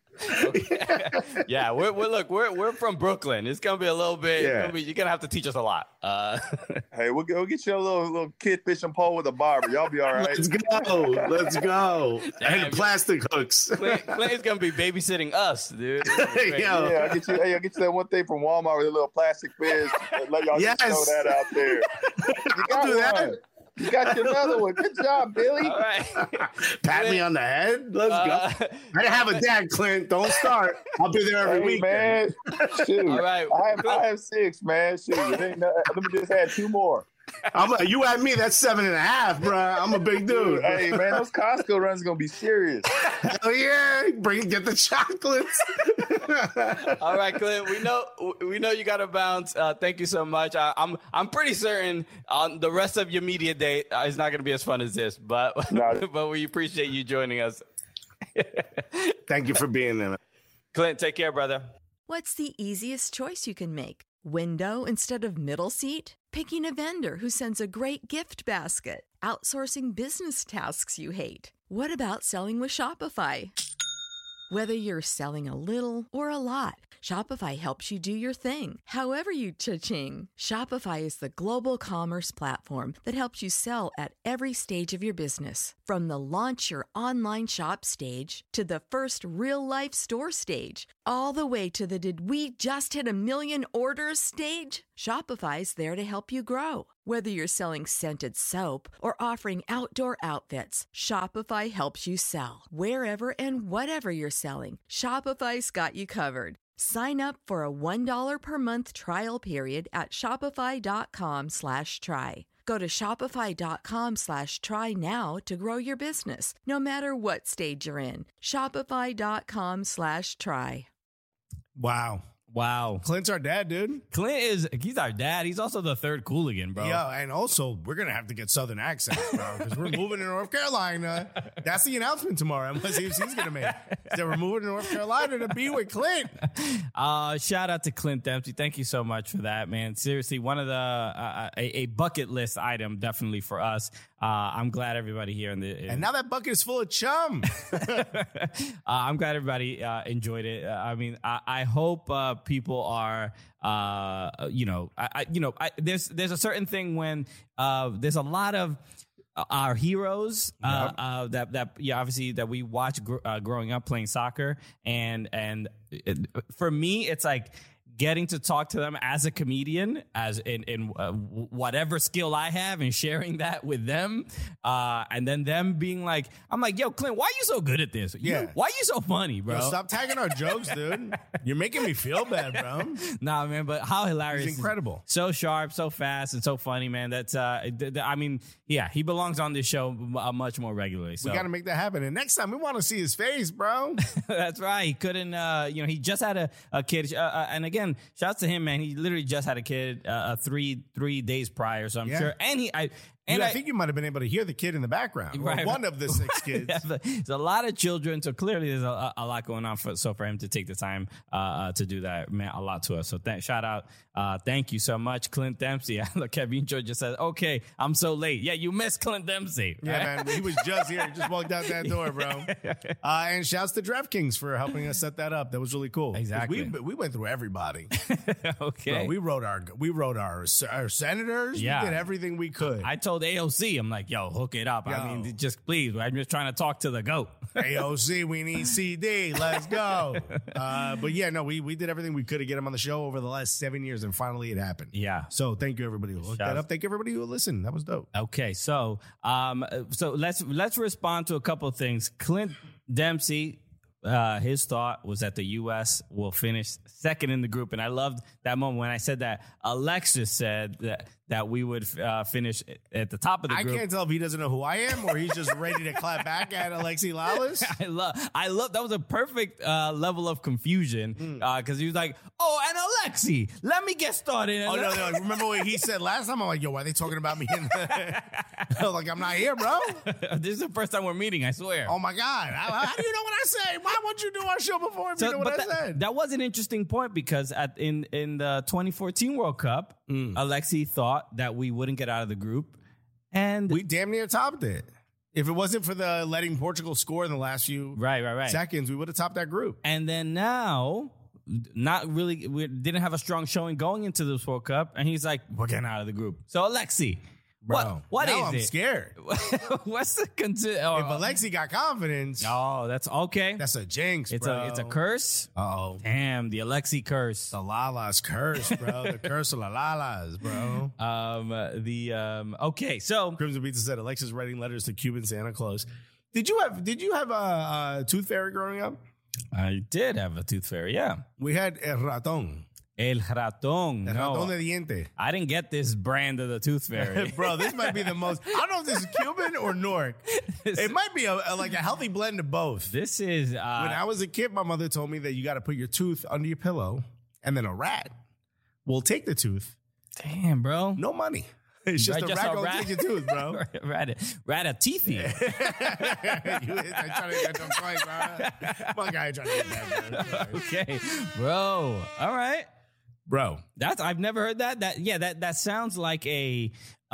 [SPEAKER 7] Yeah, we're from Brooklyn. It's gonna be a little bit.
[SPEAKER 8] Yeah.
[SPEAKER 7] You're gonna have to teach us a lot.
[SPEAKER 8] Hey, we'll get you a little kid fishing pole with a bobber. Y'all be all right.
[SPEAKER 9] Let's go.
[SPEAKER 7] Damn,
[SPEAKER 9] and plastic hooks.
[SPEAKER 7] Clint's gonna be babysitting us, dude.
[SPEAKER 8] Yeah, I'll get you that one thing from Walmart with a little plastic fish. Let y'all just throw that out there. You got
[SPEAKER 9] do that.
[SPEAKER 8] You got another one. Good job, Billy.
[SPEAKER 7] All right.
[SPEAKER 9] Pat me on the head. Let's go. I didn't have a dad, Clint. Don't start. I'll be there every week,
[SPEAKER 8] man. Shoot.
[SPEAKER 7] All right.
[SPEAKER 8] I have 6, man. Shoot. Let me just add 2 more.
[SPEAKER 9] You at me, that's 7.5, bro. I'm a big dude.
[SPEAKER 8] Hey, man, those Costco runs are gonna be serious.
[SPEAKER 9] Hell yeah. Get the chocolates.
[SPEAKER 7] All right, Clint. We know you got to bounce. Thank you so much. I'm pretty certain on the rest of your media day is not going to be as fun as this, but we appreciate you joining us.
[SPEAKER 9] Thank you for being there.
[SPEAKER 7] Clint, take care, brother.
[SPEAKER 10] What's the easiest choice you can make? Window instead of middle seat? Picking a vendor who sends a great gift basket? Outsourcing business tasks you hate? What about selling with Shopify? Whether you're selling a little or a lot, Shopify helps you do your thing, however you cha-ching. Shopify is the global commerce platform that helps you sell at every stage of your business. From the launch your online shop stage to the first real-life store stage, all the way to the did we just hit a million orders stage? Shopify's there to help you grow. Whether you're selling scented soap or offering outdoor outfits, Shopify helps you sell. Wherever and whatever you're selling, Shopify's got you covered. Sign up for a $1 per month trial period at shopify.com/try. Go to shopify.com/try now to grow your business, no matter what stage you're in. Shopify.com/try.
[SPEAKER 3] Wow. Clint's our dad, dude.
[SPEAKER 4] He's our dad. He's also the third Cooligan, bro.
[SPEAKER 3] Yeah, and also we're going to have to get Southern accents, bro, because we're moving to North Carolina. That's the announcement tomorrow. MSCFC is going to make. So we're moving to North Carolina to be with Clint.
[SPEAKER 4] Shout out to Clint Dempsey. Thank you so much for that, man. Seriously, one of the a bucket list item definitely for us. I'm glad everybody here
[SPEAKER 3] and now that bucket is full of chum.
[SPEAKER 4] I'm glad everybody enjoyed it. I mean, I hope people are, there's a certain thing when there's a lot of our heroes obviously that we watch growing up playing soccer, and for me it's like getting to talk to them as a comedian, as in whatever skill I have, and sharing that with them, and then them being like, I'm like, yo, Clint, why are you so good at this? Why are you so funny, bro?
[SPEAKER 3] Yo, stop tagging our jokes, dude. You're making me feel bad, bro.
[SPEAKER 4] Nah, man, but how hilarious!
[SPEAKER 3] He's incredible,
[SPEAKER 4] so sharp, so fast, and so funny, man. That's I mean, yeah, he belongs on this show much more regularly. So.
[SPEAKER 3] We got to make that happen, and next time we want to see his face, bro.
[SPEAKER 4] That's right. He couldn't, he just had a kid, and again. Shouts to him, man. He literally just had a kid 3 days prior, so I'm sure. And I
[SPEAKER 3] think you might have been able to hear the kid in the background, right, one of the 6 kids.
[SPEAKER 4] There's a lot of children, so clearly there's a lot going on. For him to take the time to do that meant a lot to us. So shout out, thank you so much, Clint Dempsey. Look, Kevin George just said, "Okay, I'm so late." Yeah, you missed Clint Dempsey.
[SPEAKER 3] Right? Yeah, man, he was just here. He just walked out that door, bro. And shouts to DraftKings for helping us set that up. That was really cool.
[SPEAKER 4] Exactly.
[SPEAKER 3] We went through everybody.
[SPEAKER 4] Okay,
[SPEAKER 3] bro, we wrote our senators. Yeah, we did everything we could.
[SPEAKER 4] I told AOC, I'm like, yo, hook it up. Yo. I mean, just please. I'm just trying to talk to the GOAT.
[SPEAKER 3] AOC, we need CD. Let's go. But yeah, no, we did everything we could to get him on the show over the last 7 years, and finally it happened.
[SPEAKER 4] Yeah.
[SPEAKER 3] So thank you everybody who hooked that up. Thank you everybody who listened. That was dope.
[SPEAKER 4] Okay, so let's respond to a couple of things. Clint Dempsey. His thought was that the U.S. will finish second in the group, and I loved that moment when I said that. Alexis said that we would finish at the top of the group.
[SPEAKER 3] I can't tell if he doesn't know who I am or he's just ready to clap back at Alexi Lalas.
[SPEAKER 4] I love that was a perfect level of confusion because he was like, "Oh, and Alexi, let me get started."
[SPEAKER 3] Oh no! Remember what he said last time? I'm like, "Yo, why are they talking about me?" Like, I'm not here, bro.
[SPEAKER 4] This is the first time we're meeting. I swear.
[SPEAKER 3] Oh my God! How do you know what I say? Why won't you do our show before if you know what I said?
[SPEAKER 4] That was an interesting point because in the 2014 World Cup, Alexi thought that we wouldn't get out of the group, and
[SPEAKER 3] we damn near topped it. If it wasn't for the letting Portugal score in the last few seconds, we would have topped that group.
[SPEAKER 4] And then now, not really, we didn't have a strong showing going into this World Cup, and he's like, we're getting out of the group. So Alexi,
[SPEAKER 3] bro,
[SPEAKER 4] what is
[SPEAKER 3] I'm
[SPEAKER 4] it?
[SPEAKER 3] scared.
[SPEAKER 4] What's the
[SPEAKER 3] if Alexi got confidence,
[SPEAKER 4] that's okay.
[SPEAKER 3] That's a jinx, bro.
[SPEAKER 4] It's a curse.
[SPEAKER 3] Oh,
[SPEAKER 4] damn, the Alexi curse,
[SPEAKER 3] the Lala's curse, bro. The curse of the Lalas, bro.
[SPEAKER 4] Okay, so
[SPEAKER 3] Crimson Pizza said Alexis writing letters to Cuban Santa Claus. Did you have a tooth fairy growing up?
[SPEAKER 4] I did have a tooth fairy. Yeah,
[SPEAKER 3] we had El Ratón.
[SPEAKER 4] El Ratón.
[SPEAKER 3] El Ratón de Diente.
[SPEAKER 4] I didn't get this brand of the tooth fairy.
[SPEAKER 3] Bro, this might be the most... I don't know if this is Cuban or Newark. It might be like a healthy blend of both.
[SPEAKER 4] This is... when
[SPEAKER 3] I was a kid, my mother told me that you got to put your tooth under your pillow, and then a rat will take the tooth.
[SPEAKER 4] Damn, bro.
[SPEAKER 3] No money. It's just a rat going to take your tooth, bro.
[SPEAKER 4] Rat-a-teethy.
[SPEAKER 3] My guy trying to get that, bro.
[SPEAKER 4] Okay, bro. All right.
[SPEAKER 3] Bro,
[SPEAKER 4] I've never heard that. That sounds like a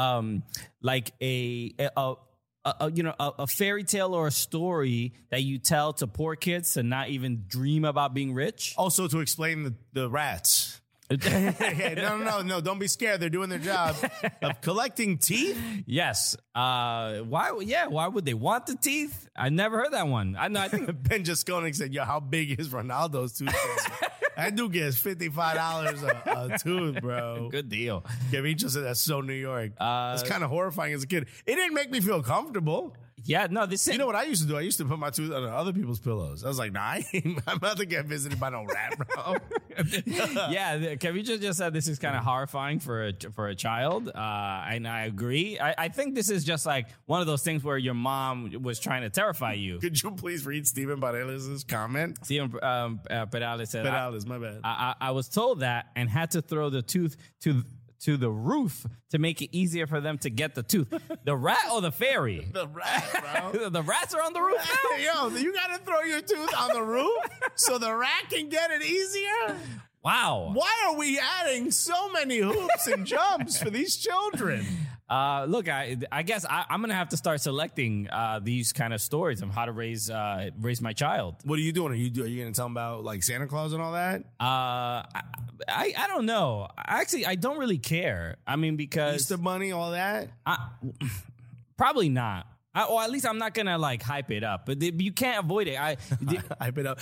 [SPEAKER 4] fairy tale or a story that you tell to poor kids to not even dream about being rich.
[SPEAKER 3] Also to explain the rats. No, don't be scared. They're doing their job of collecting teeth.
[SPEAKER 4] Yes. Why would they want the teeth? I never heard that one. I think
[SPEAKER 3] Ben Jasconing said, "Yo, how big is Ronaldo's tooth?" That dude gets $55 a tooth, bro.
[SPEAKER 4] Good deal.
[SPEAKER 3] Gavicho said that's so New York. It's kind of horrifying as a kid. It didn't make me feel comfortable.
[SPEAKER 4] Yeah, no, this.
[SPEAKER 3] You know what I used to do? I used to put my tooth under other people's pillows. I was like, nah, I'm about to get visited by no rat, bro.
[SPEAKER 4] Yeah, Kavicha just said this is kind of horrifying for a child, and I agree. I think this is just like one of those things where your mom was trying to terrify you.
[SPEAKER 3] Could you please read Steven Paredes' comment?
[SPEAKER 4] Steven Perales said,
[SPEAKER 3] Perales, my bad.
[SPEAKER 4] I was told that and had to throw the tooth to the roof to make it easier for them to get the tooth. The rat or the fairy?
[SPEAKER 3] The rat, bro.
[SPEAKER 4] The rats are on the roof now?
[SPEAKER 3] Yo, you got to throw your tooth on the roof so the rat can get it easier?
[SPEAKER 4] Wow.
[SPEAKER 3] Why are we adding so many hoops and jumps for these children?
[SPEAKER 4] Look, I guess I'm going to have to start selecting these kind of stories of how to raise my child.
[SPEAKER 3] What are you doing? Are you going to tell them about like Santa Claus and all that?
[SPEAKER 4] I don't know. Actually, I don't really care. I mean, because
[SPEAKER 3] Easter Bunny, all that?
[SPEAKER 4] Probably not. Or at least I'm not going to like hype it up, but you can't avoid it.
[SPEAKER 3] Hype it up.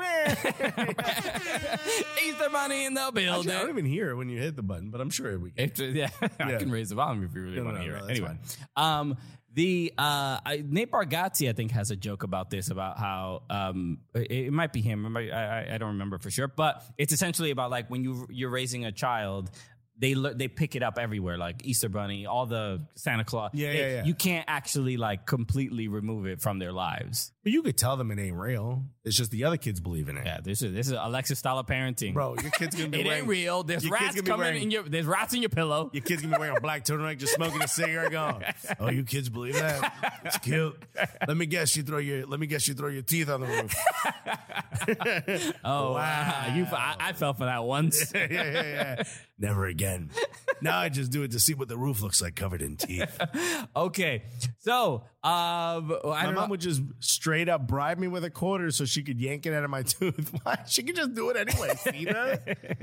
[SPEAKER 4] Easter Bunny in the building.
[SPEAKER 3] Actually, I don't even hear it when you hit the button, but I'm sure we can.
[SPEAKER 4] I can raise the volume if you really want to hear it. Anyway,
[SPEAKER 3] fine.
[SPEAKER 4] Nate Bargatze, I think, has a joke about this, about how it might be him. I don't remember for sure, but it's essentially about like when you're raising a child. They pick it up everywhere, like Easter Bunny, all the Santa Claus.
[SPEAKER 3] Yeah.
[SPEAKER 4] You can't actually like completely remove it from their lives.
[SPEAKER 3] But you could tell them it ain't real. It's just the other kids believe in it.
[SPEAKER 4] Yeah, this is Alexis style of parenting,
[SPEAKER 3] bro. Your kid's gonna be
[SPEAKER 4] it
[SPEAKER 3] wearing,
[SPEAKER 4] ain't real. There's rats coming in there's rats in your pillow.
[SPEAKER 3] Your kid's gonna be wearing a black turtleneck, just smoking a cigarette, going, "Oh, you kids believe that? It's cute. Let me guess you throw your teeth on the roof."
[SPEAKER 4] Oh wow, I fell for that once.
[SPEAKER 3] Yeah. Never again. Now I just do it to see what the roof looks like covered in teeth.
[SPEAKER 4] Okay, so
[SPEAKER 3] my mom would just straight up bribe me with a quarter so she could yank it out of my tooth. Why? She could just do it anyway, Steven.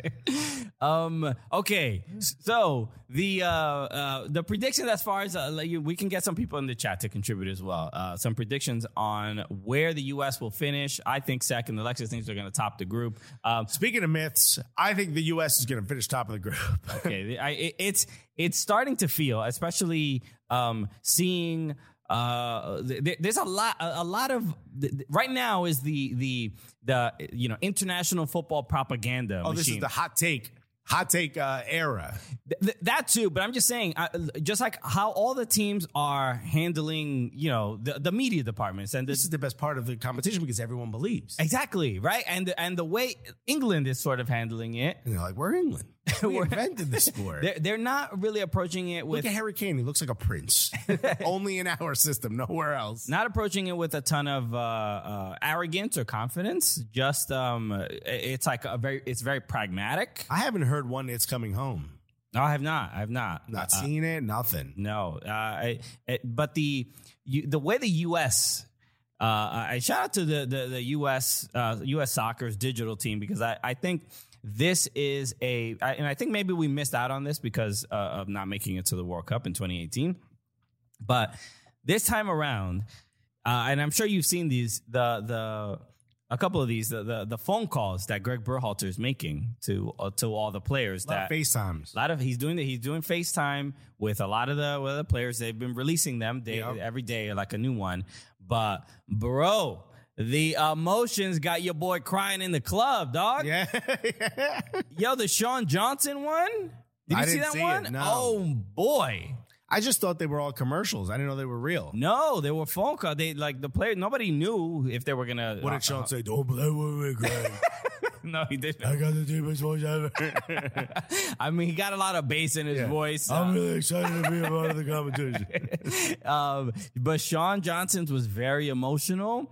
[SPEAKER 4] Okay, so the prediction as far as we can get some people in the chat to contribute as well. Some predictions on where the U.S. will finish. I think second. Alexis thinks they're going to top the group.
[SPEAKER 3] Speaking of myths, I think the U.S. is going to finish top of the group.
[SPEAKER 4] Okay, it's starting to feel, especially seeing. There's a lot of right now is the international football propaganda.
[SPEAKER 3] Oh,
[SPEAKER 4] machine.
[SPEAKER 3] This is the hot take era.
[SPEAKER 4] That too, but I'm just saying, just like how all the teams are handling, the media departments, and
[SPEAKER 3] this is the best part of the competition because everyone believes.
[SPEAKER 4] Exactly, right? And the way England is sort of handling it,
[SPEAKER 3] and they're like, we're England. We invented the sport.
[SPEAKER 4] They're not really approaching it with...
[SPEAKER 3] Look at Harry Kane. He looks like a prince. Only in our system, nowhere else.
[SPEAKER 4] Not approaching it with a ton of arrogance or confidence. Just it's like it's very pragmatic.
[SPEAKER 3] I haven't heard one It's Coming Home.
[SPEAKER 4] No, I have not.
[SPEAKER 3] Not seen it, nothing.
[SPEAKER 4] No. But the way the U.S. I shout out to the U.S. Soccer's digital team because I think... This is and I think maybe we missed out on this because of not making it to the World Cup in 2018. But this time around, and I'm sure you've seen these, a couple of these, the phone calls that Greg Berhalter is making to all the players.
[SPEAKER 3] A lot of FaceTimes.
[SPEAKER 4] He's doing FaceTime with a lot of the players. They've been releasing them every day, like a new one. But bro. The emotions got your boy crying in the club, dog.
[SPEAKER 3] Yeah.
[SPEAKER 4] Yo, the Sean Johnson one? Did you see that one?
[SPEAKER 3] No.
[SPEAKER 4] Oh, boy.
[SPEAKER 3] I just thought they were all commercials. I didn't know they were real.
[SPEAKER 4] No, they were phone calls. They the player. Nobody knew if they were gonna.
[SPEAKER 3] What did Sean say? Don't play with me, Greg.
[SPEAKER 4] No, he didn't.
[SPEAKER 3] I got the deepest voice ever.
[SPEAKER 4] I mean, he got a lot of bass in his voice.
[SPEAKER 3] I'm really excited to be a part of the competition.
[SPEAKER 4] But Sean Johnson's was very emotional.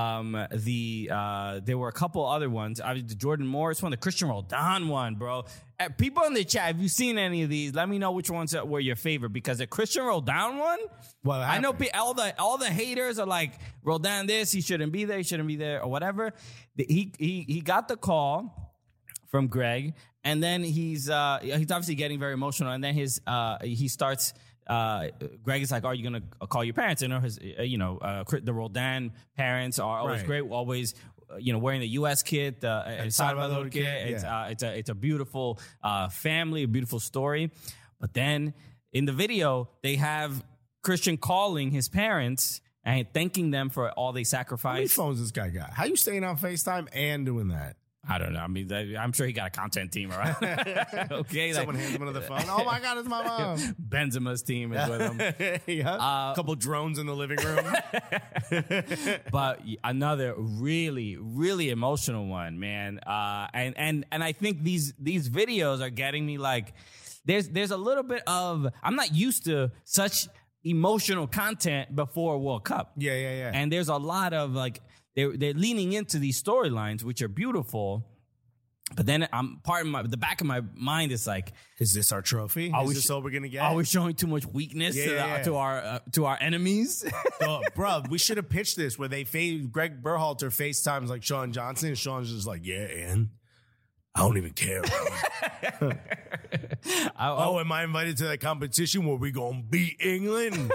[SPEAKER 4] There were a couple other ones. The Jordan Morris one, the Christian Roldan one, bro. People in the chat, if you've seen any of these, let me know which ones were your favorite because the Christian Roldan one.
[SPEAKER 3] Well,
[SPEAKER 4] I know all the haters are like Roldan this, he shouldn't be there, or whatever. He got the call from Greg. And then he's obviously getting very emotional. And then he starts. Greg is like, "Are you gonna call your parents?" And the Roldan parents are always great, always wearing the U.S. kit, the Salvador kit. It's a beautiful family, a beautiful story. But then in the video, they have Christian calling his parents and thanking them for all they sacrificed.
[SPEAKER 3] How many phones this guy got? How you staying on FaceTime and doing that?
[SPEAKER 4] I don't know. I mean, I'm sure he got a content team around. Okay,
[SPEAKER 3] someone hands him another phone. Oh my God, it's my mom.
[SPEAKER 4] Benzema's team is with him.
[SPEAKER 3] A couple drones in the living room.
[SPEAKER 4] But another really, really emotional one, man. And I think these videos are getting me like, there's a little bit of, I'm not used to such emotional content before World Cup.
[SPEAKER 3] Yeah.
[SPEAKER 4] And there's a lot of like. They're leaning into these storylines, which are beautiful, but then the back of my mind is like,
[SPEAKER 3] is this our trophy? Is this all we're gonna get?
[SPEAKER 4] Are we showing too much weakness to our enemies?
[SPEAKER 3] Bro, we should have pitched this where Greg Berhalter FaceTimes like Sean Johnson, and Sean's just like, yeah, and I don't even care. Am I invited to that competition where we gonna beat England?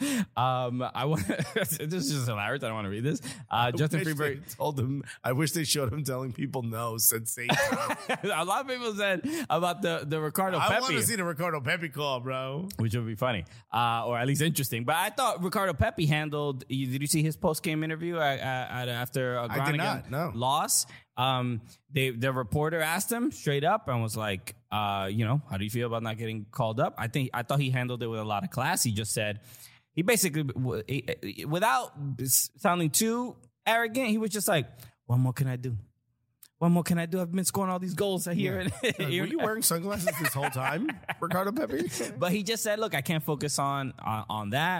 [SPEAKER 4] This is just hilarious. I don't want to read this. Justin Freeberg
[SPEAKER 3] told him. I wish they showed him telling people no. Said Satan.
[SPEAKER 4] A lot of people said about the Ricardo Pepi.
[SPEAKER 3] I want to see the Ricardo Pepi call, bro.
[SPEAKER 4] Which would be funny, or at least interesting. But I thought Ricardo Pepi handled. Did you see his post game interview after a Groningen loss? The reporter asked him straight up and was like, how do you feel about not getting called up? I thought he handled it with a lot of class. He just said, he basically, without sounding too arrogant, he was just like, what more can I do? What more can I do? I've been scoring all these goals here.
[SPEAKER 3] Yeah. Were you wearing sunglasses this whole time, Ricardo Pepi?
[SPEAKER 4] But he just said, look, I can't focus on that.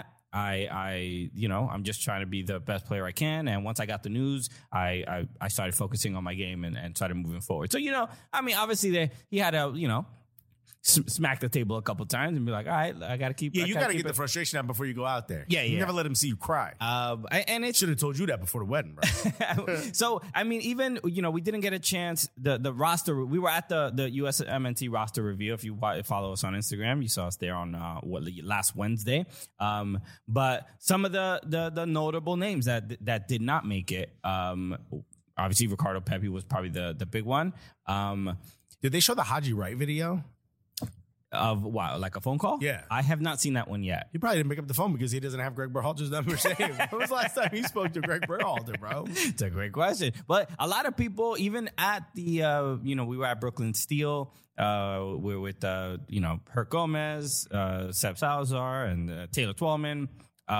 [SPEAKER 4] I'm just trying to be the best player I can. And once I got the news, I started focusing on my game and started moving forward. So, obviously he had to, smack the table a couple times and be like, all right, I got to keep.
[SPEAKER 3] Yeah, you got to get the frustration out before you go out there.
[SPEAKER 4] Yeah.
[SPEAKER 3] You never let him see you cry.
[SPEAKER 4] And it
[SPEAKER 3] should have told you that before the wedding, bro.
[SPEAKER 4] So, even, we didn't get a chance. The roster, we were at the USMNT roster review. If you follow us on Instagram, you saw us there on last Wednesday. But some of the notable names that did not make it, obviously Ricardo Pepi was probably the big one.
[SPEAKER 3] Did they show the Haji Wright video?
[SPEAKER 4] Of what, like a phone call?
[SPEAKER 3] Yeah.
[SPEAKER 4] I have not seen that one yet.
[SPEAKER 3] He probably didn't pick up the phone because he doesn't have Greg Berhalter's number saved. When was the last time he spoke to Greg Berhalter, bro?
[SPEAKER 4] It's a great question. But a lot of people, even at the, we were at Brooklyn Steel. We're with, Herc Gomez, Seb Salazar, and Taylor Twellman,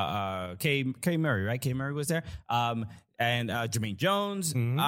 [SPEAKER 4] Kay Murray, right? Kay Murray was there. And Jermaine Jones.
[SPEAKER 3] Mm-hmm.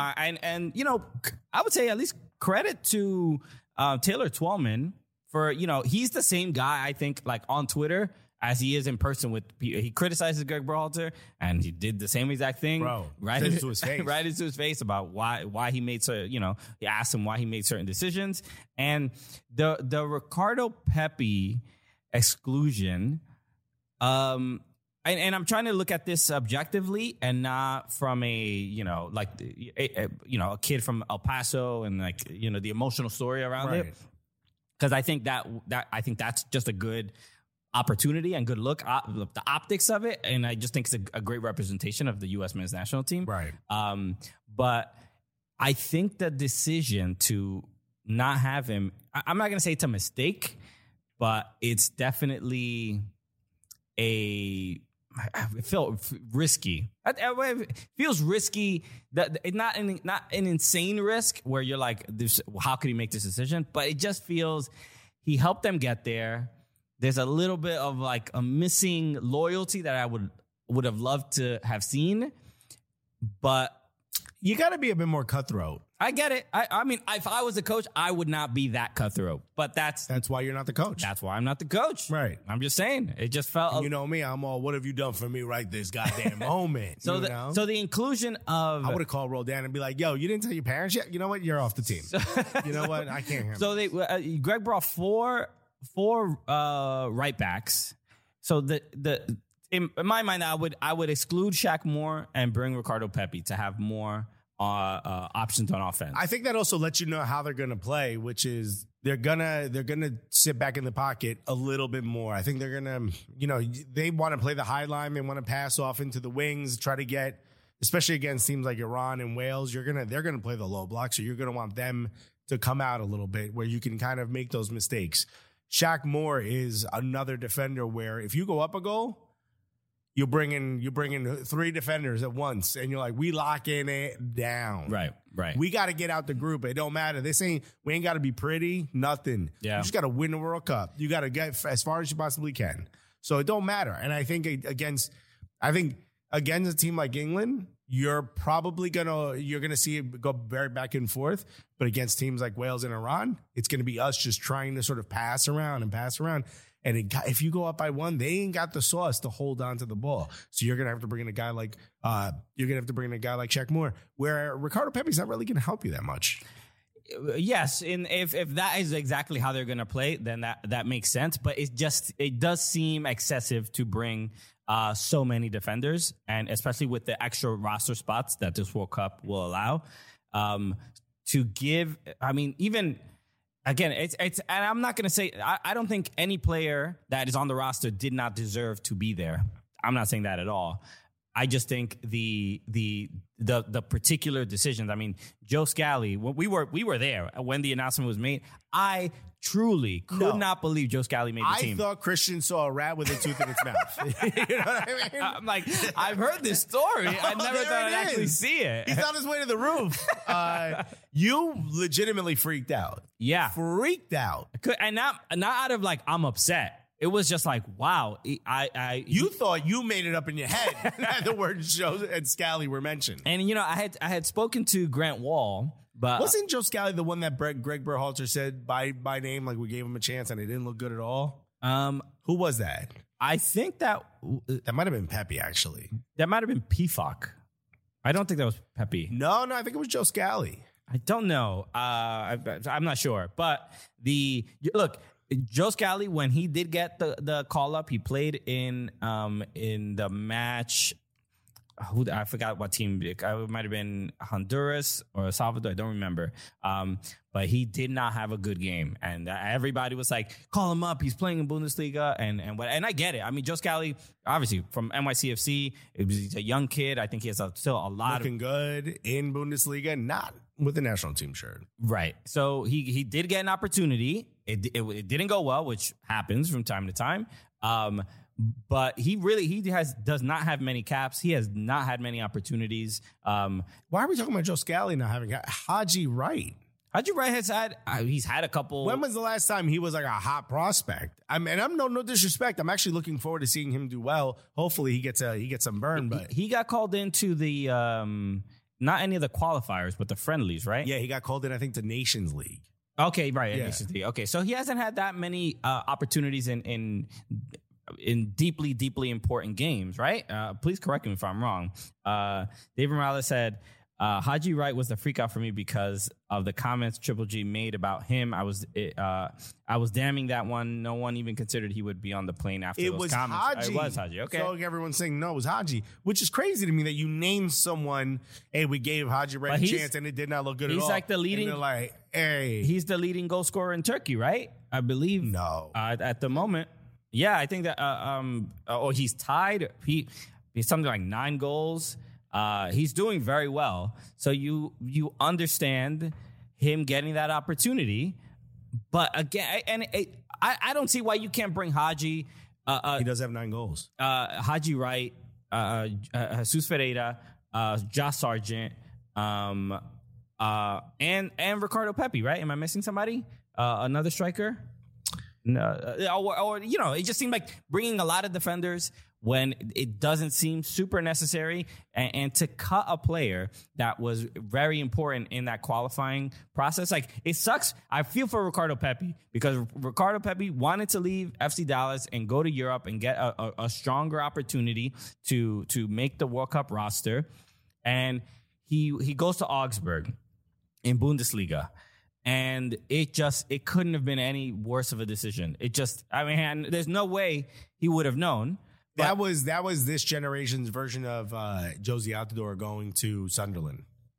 [SPEAKER 4] I would say at least credit to Taylor Twellman. For, he's the same guy, I think, like on Twitter as he is in person with people. He criticizes Greg Berhalter, and he did the same exact thing.
[SPEAKER 3] Bro,
[SPEAKER 4] right
[SPEAKER 3] into his face.
[SPEAKER 4] Right into his face about why he made he asked him why he made certain decisions. And the Ricardo Pepi exclusion, and I'm trying to look at this objectively and not from a kid from El Paso and the emotional story around it. Because I think that's just a good opportunity and good look, the optics of it, and I just think it's a great representation of the U.S. men's national team.
[SPEAKER 3] Right.
[SPEAKER 4] But I think the decision to not have him, I'm not going to say it's a mistake, but it's definitely it felt risky. It feels risky. It's not an insane risk where you're like, how could he make this decision? But it just feels he helped them get there. There's a little bit of like a missing loyalty that I would have loved to have seen. But
[SPEAKER 3] you got to be a bit more cutthroat.
[SPEAKER 4] I get it. I mean, if I was a coach, I would not be that cutthroat. But that's
[SPEAKER 3] why you're not the coach.
[SPEAKER 4] That's why I'm not the coach.
[SPEAKER 3] Right.
[SPEAKER 4] I'm just saying. It just felt.
[SPEAKER 3] You know me. I'm all, what have you done for me right this goddamn moment?
[SPEAKER 4] So the inclusion of.
[SPEAKER 3] I would have called Roldan and be like, yo, you didn't tell your parents yet? You know what? You're off the team. You know what? I can't hear
[SPEAKER 4] So Greg brought four right backs. So in my mind, I would exclude Shaq Moore and bring Ricardo Pepi to have more options on offense.
[SPEAKER 3] I think that also lets you know how they're going to play, which is they're gonna sit back in the pocket a little bit more. I think they're gonna, they want to play the high line. They want to pass off into the wings, try to get, especially against teams like Iran and Wales. They're gonna play the low block, so you're gonna want them to come out a little bit where you can kind of make those mistakes. Shaq Moore is another defender where if you go up a goal, you bring in 3 defenders at once, and you're like, we locking it down.
[SPEAKER 4] Right.
[SPEAKER 3] We got to get out the group. It don't matter. We ain't got to be pretty, nothing.
[SPEAKER 4] Yeah.
[SPEAKER 3] You just got to win the World Cup. You got to get as far as you possibly can. So it don't matter. And I think against a team like England, you're gonna see it go very back and forth. But against teams like Wales and Iran, it's gonna be us just trying to sort of pass around. And if you go up by 1, they ain't got the sauce to hold on to the ball. So you're gonna have to bring in a guy like Shaq Moore, where Ricardo Pepi's not really gonna help you that much.
[SPEAKER 4] Yes, and if that is exactly how they're going to play, then that makes sense. But it does seem excessive to bring so many defenders, and especially with the extra roster spots that this World Cup will allow, to give. I mean, even again, it's and I'm not going to say I don't think any player that is on the roster did not deserve to be there. I'm not saying that at all. I just think the particular decisions. I mean, Joe Scally. We were there when the announcement was made. I truly could not believe Joe Scally made the team.
[SPEAKER 3] I thought Christian saw a rat with a tooth in its mouth. You know what I mean?
[SPEAKER 4] I'm like, I've heard this story. I never thought I'd actually see it.
[SPEAKER 3] He's on his way to the roof. You legitimately freaked out.
[SPEAKER 4] Yeah,
[SPEAKER 3] freaked out,
[SPEAKER 4] and not out of like I'm upset. It was just like, wow.
[SPEAKER 3] You thought you made it up in your head that the words Joe and Scally were mentioned.
[SPEAKER 4] And, I had spoken to Grant Wall, but
[SPEAKER 3] wasn't Joe Scally the one that Greg Berhalter said by name, like we gave him a chance and it didn't look good at all? Who was that?
[SPEAKER 4] I think that
[SPEAKER 3] might have been Pepe, actually.
[SPEAKER 4] That might have been Pifak. I don't think that was Pepe.
[SPEAKER 3] No, I think it was Joe Scally.
[SPEAKER 4] I don't know. I'm not sure. But look, Joe Scally, when he did get the call up, he played in the match. I forgot what team. It might have been Honduras or Salvador. I don't remember. But he did not have a good game, and everybody was like, "Call him up. He's playing in Bundesliga." And I get it. I mean, Joe Scally, obviously from NYCFC, he's a young kid. I think he has still a lot
[SPEAKER 3] looking good in Bundesliga, not with the national team shirt.
[SPEAKER 4] Right. So he did get an opportunity. It didn't go well, which happens from time to time. But he does not have many caps. He has not had many opportunities. Why
[SPEAKER 3] are we talking about Joe Scally not having Haji Wright?
[SPEAKER 4] Haji Wright he's had a couple.
[SPEAKER 3] When was the last time he was like a hot prospect? I mean, I'm no disrespect. I'm actually looking forward to seeing him do well. Hopefully he gets some burn. But
[SPEAKER 4] he got called into the not any of the qualifiers, but the friendlies, right?
[SPEAKER 3] Yeah, he got called in, I think, to Nations League.
[SPEAKER 4] Okay, right. Yeah. Nations League. Okay, so he hasn't had that many opportunities in deeply, deeply important games, right? Please correct me if I'm wrong. David Morales said, Haji Wright was the freak out for me because of the comments Triple G made about him. I was damning that one. No one even considered he would be on the plane after those comments.
[SPEAKER 3] Haji.
[SPEAKER 4] It was Haji. Okay.
[SPEAKER 3] So everyone's saying no, it was Haji, which is crazy to me that you named someone. Hey, we gave Haji Wright a chance and it did not look good at all.
[SPEAKER 4] He's like the leading. He's the leading goal scorer in Turkey, right? I believe.
[SPEAKER 3] No.
[SPEAKER 4] At the moment. Yeah, I think that. He's tied. He's something like 9 goals. He's doing very well. So you understand him getting that opportunity. But again, I don't see why you can't bring Haji.
[SPEAKER 3] He does have 9 goals.
[SPEAKER 4] Haji Wright, Jesus Ferreira, Josh Sargent, and Ricardo Pepi, right? Am I missing somebody? Another striker? No, it just seemed like bringing a lot of defenders when it doesn't seem super necessary, and to cut a player that was very important in that qualifying process. Like, it sucks. I feel for Ricardo Pepi because Ricardo Pepi wanted to leave FC Dallas and go to Europe and get a stronger opportunity to make the World Cup roster. And he goes to Augsburg in Bundesliga. And it couldn't have been any worse of a decision. There's no way he would have known.
[SPEAKER 3] That was this generation's version of Josie Altidore going to Sunderland.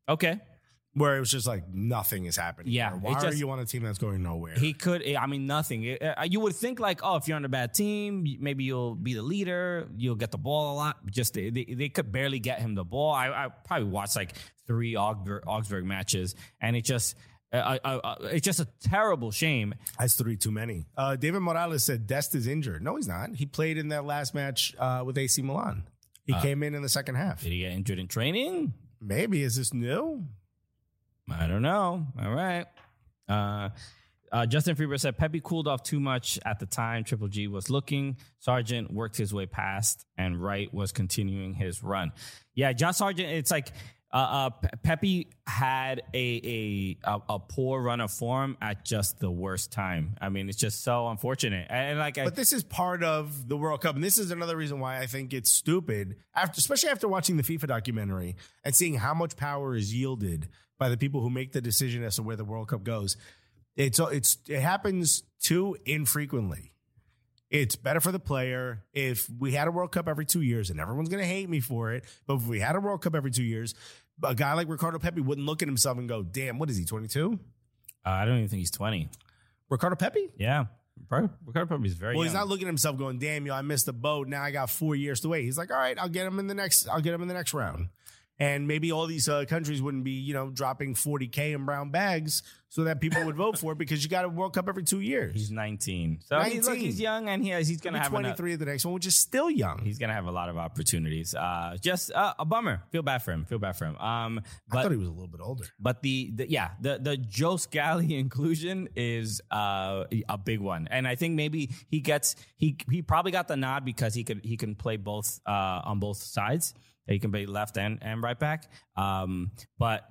[SPEAKER 4] Okay.
[SPEAKER 3] Where it was just like nothing is happening.
[SPEAKER 4] Yeah.
[SPEAKER 3] Why are you on a team that's going nowhere?
[SPEAKER 4] He could, I mean, nothing. You would think like, oh, if you're on a bad team, maybe you'll be the leader. You'll get the ball a lot. Just they could barely get him the ball. I probably watched like 3 Augsburg matches, and it's just a terrible shame.
[SPEAKER 3] That's 3 too many. David Morales said Dest is injured. No, he's not. He played in that last match with AC Milan. He came in the second half.
[SPEAKER 4] Did he get injured in training?
[SPEAKER 3] Maybe. Is this new?
[SPEAKER 4] I don't know. All right. Justin Freeber said Pepe cooled off too much at the time Triple G was looking. Sargent worked his way past, and Wright was continuing his run. Yeah, Josh Sargent, it's like Pepe had a poor run of form at just the worst time. I mean, it's just so unfortunate. But
[SPEAKER 3] this is part of the World Cup, and this is another reason why I think it's stupid, especially after watching the FIFA documentary and seeing how much power is yielded by the people who make the decision as to where the World Cup goes. It happens too infrequently. It's better for the player if we had a World Cup every 2 years, and everyone's going to hate me for it, but if we had a World Cup every 2 years, a guy like Ricardo Pepi wouldn't look at himself and go, damn, what is he, 22?
[SPEAKER 4] I don't even think he's 20.
[SPEAKER 3] Ricardo Pepi?
[SPEAKER 4] Yeah. Ricardo Pepi is very young.
[SPEAKER 3] He's not looking at himself going, damn, I missed the boat. Now I got 4 years to wait. He's like, all right, I'll get him in the next round. And maybe all these countries wouldn't be, dropping $40K in brown bags so that people would vote for it, because you got a World Cup every 2 years.
[SPEAKER 4] He's 19. So 19. He's young, and he's going to have
[SPEAKER 3] 23 at the next one, which is still young.
[SPEAKER 4] He's going to have a lot of opportunities. Just a bummer. Feel bad for him. But
[SPEAKER 3] I thought he was a little bit older.
[SPEAKER 4] But the Joe Scally inclusion is a big one, and I think maybe he probably got the nod because he can play both on both sides. He can play left and right back. But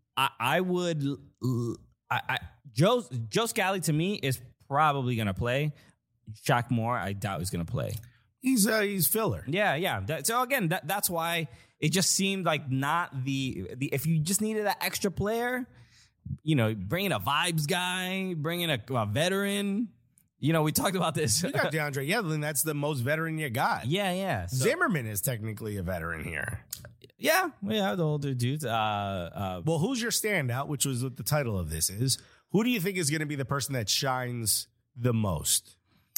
[SPEAKER 4] Joe Scally to me is probably going to play. Shaq Moore, I doubt he's going to play.
[SPEAKER 3] He's filler.
[SPEAKER 4] Yeah. So again, that's why it just seemed like not the if you just needed that extra player, bringing a vibes guy, bringing a veteran. We talked about this.
[SPEAKER 3] You got DeAndre Yedlin. That's the most veteran you got.
[SPEAKER 4] Yeah.
[SPEAKER 3] So, Zimmerman is technically a veteran here.
[SPEAKER 4] Yeah, the older dudes.
[SPEAKER 3] Well, who's your standout, which was what the title of this is. Who do you think is going to be the person that shines the most?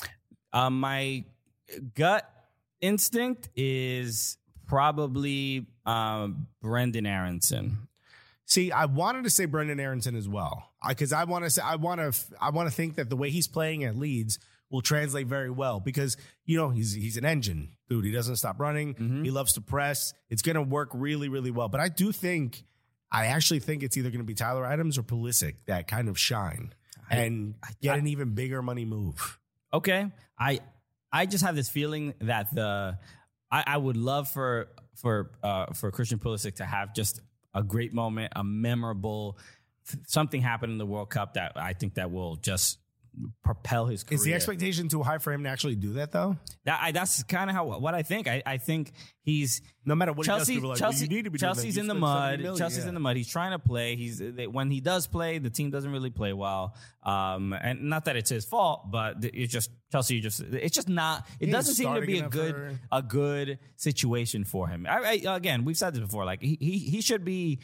[SPEAKER 4] My gut instinct is probably Brendan Aronson.
[SPEAKER 3] See, I wanted to say Brendan Aronson as well, because I want to think that the way he's playing at Leeds will translate very well, because he's an engine, dude. He doesn't stop running. Mm-hmm. He loves to press. It's going to work really, really well. But I actually think it's either going to be Tyler Adams or Pulisic that kind of shine and get an even bigger money move.
[SPEAKER 4] Okay, I just have this feeling that I would love for Christian Pulisic to have just a great moment, a memorable something happened in the World Cup that I think that will just propel his career.
[SPEAKER 3] Is the expectation too high for him to actually do that, though?
[SPEAKER 4] That's kind of what I think. I think he's
[SPEAKER 3] no matter what
[SPEAKER 4] Chelsea,
[SPEAKER 3] he does,
[SPEAKER 4] Chelsea,
[SPEAKER 3] you need to be
[SPEAKER 4] Chelsea's in the mud. Chelsea's in the mud. He's trying to play. When he does play, the team doesn't really play well. And not that it's his fault, but it's just Chelsea. It's just not. It doesn't seem to be a good situation for him. Again, we've said this before. Like he should be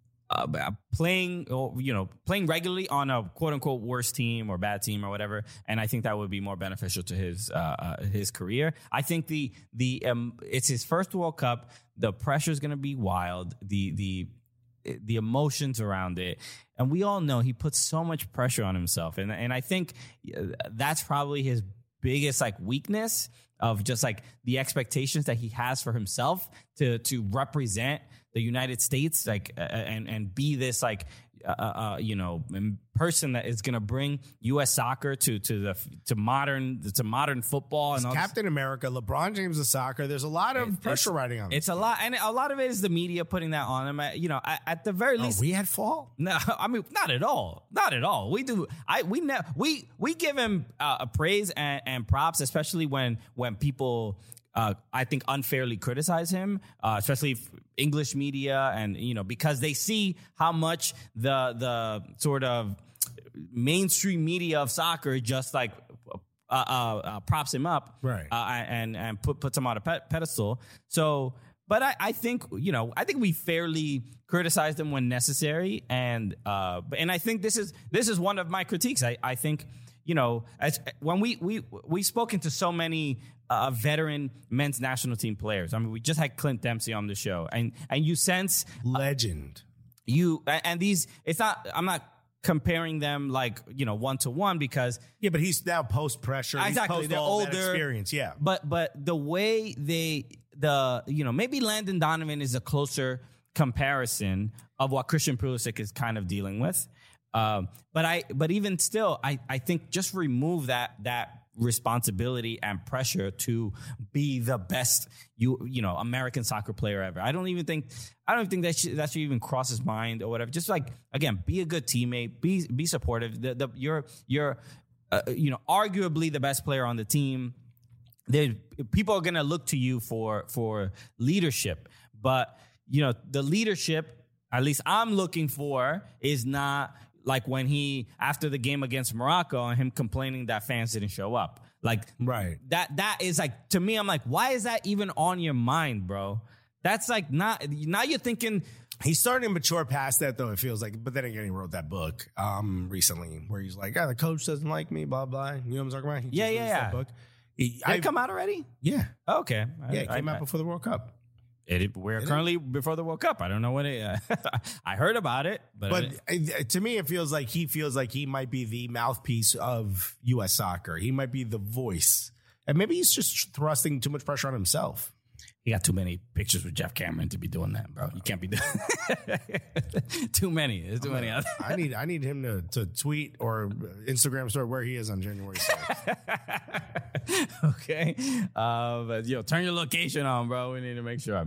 [SPEAKER 4] playing regularly on a quote unquote worse team or bad team or whatever, and I think that would be more beneficial to his career. I think it's his first World Cup. The pressure is going to be wild. The emotions around it, and we all know he puts so much pressure on himself, and I think that's probably his biggest weakness of just the expectations that he has for himself to represent the United States, and be this person that is going to bring U.S. soccer to modern football.
[SPEAKER 3] And Captain America, LeBron James of soccer. There's a lot of pressure riding on him.
[SPEAKER 4] It's a lot, and a lot of it is the media putting that on him. At the very least,
[SPEAKER 3] we at fault.
[SPEAKER 4] No, I mean not at all. Not at all. We do. We give him praise and props, especially when people. I think unfairly criticize him, especially English media, and because they see how much the sort of mainstream media of soccer just props him up,
[SPEAKER 3] right?
[SPEAKER 4] And puts him on a pedestal. So But I think, I think we fairly criticize them when necessary. And I think this is one of my critiques. I think, when we've spoken to so many veteran men's national team players. I mean, we just had Clint Dempsey on the show, and you sense
[SPEAKER 3] legend.
[SPEAKER 4] I'm not comparing them like, 1-to-1 because
[SPEAKER 3] but he's now post pressure.
[SPEAKER 4] Exactly. They're older
[SPEAKER 3] experience. Yeah.
[SPEAKER 4] But the way maybe Landon Donovan is a closer comparison of what Christian Pulisic is kind of dealing with. But even still, I think just remove that responsibility and pressure to be the best American soccer player ever. I don't think that should even cross his mind or whatever. Just like, again, be a good teammate, be supportive. You're arguably the best player on the team. People are going to look to you for leadership, but the leadership, at least I'm looking for, is not like when he, after the game against Morocco, and him complaining that fans didn't show up. Like,
[SPEAKER 3] right.
[SPEAKER 4] That is like, to me, I'm like, why is that even on your mind, bro? That's like now you're thinking.
[SPEAKER 3] He's starting to mature past that, though, it feels like. But then again, he wrote that book recently where he's like, the coach doesn't like me, blah, blah. You know what I'm talking about?
[SPEAKER 4] Yeah.
[SPEAKER 3] That book.
[SPEAKER 4] Did it come out already?
[SPEAKER 3] Yeah.
[SPEAKER 4] Okay.
[SPEAKER 3] It came out before the World Cup.
[SPEAKER 4] We're currently before the World Cup. I don't know when it. I heard about it, but
[SPEAKER 3] to me, it feels like he might be the mouthpiece of U.S. soccer. He might be the voice, and maybe he's just thrusting too much pressure on himself.
[SPEAKER 4] He got too many pictures with Jeff Cameron to be doing that, bro. You can't be doing too many. There's too many.
[SPEAKER 3] I need him to tweet or Instagram story where he is on January 6th.
[SPEAKER 4] Okay. But turn your location on, bro. We need to make sure.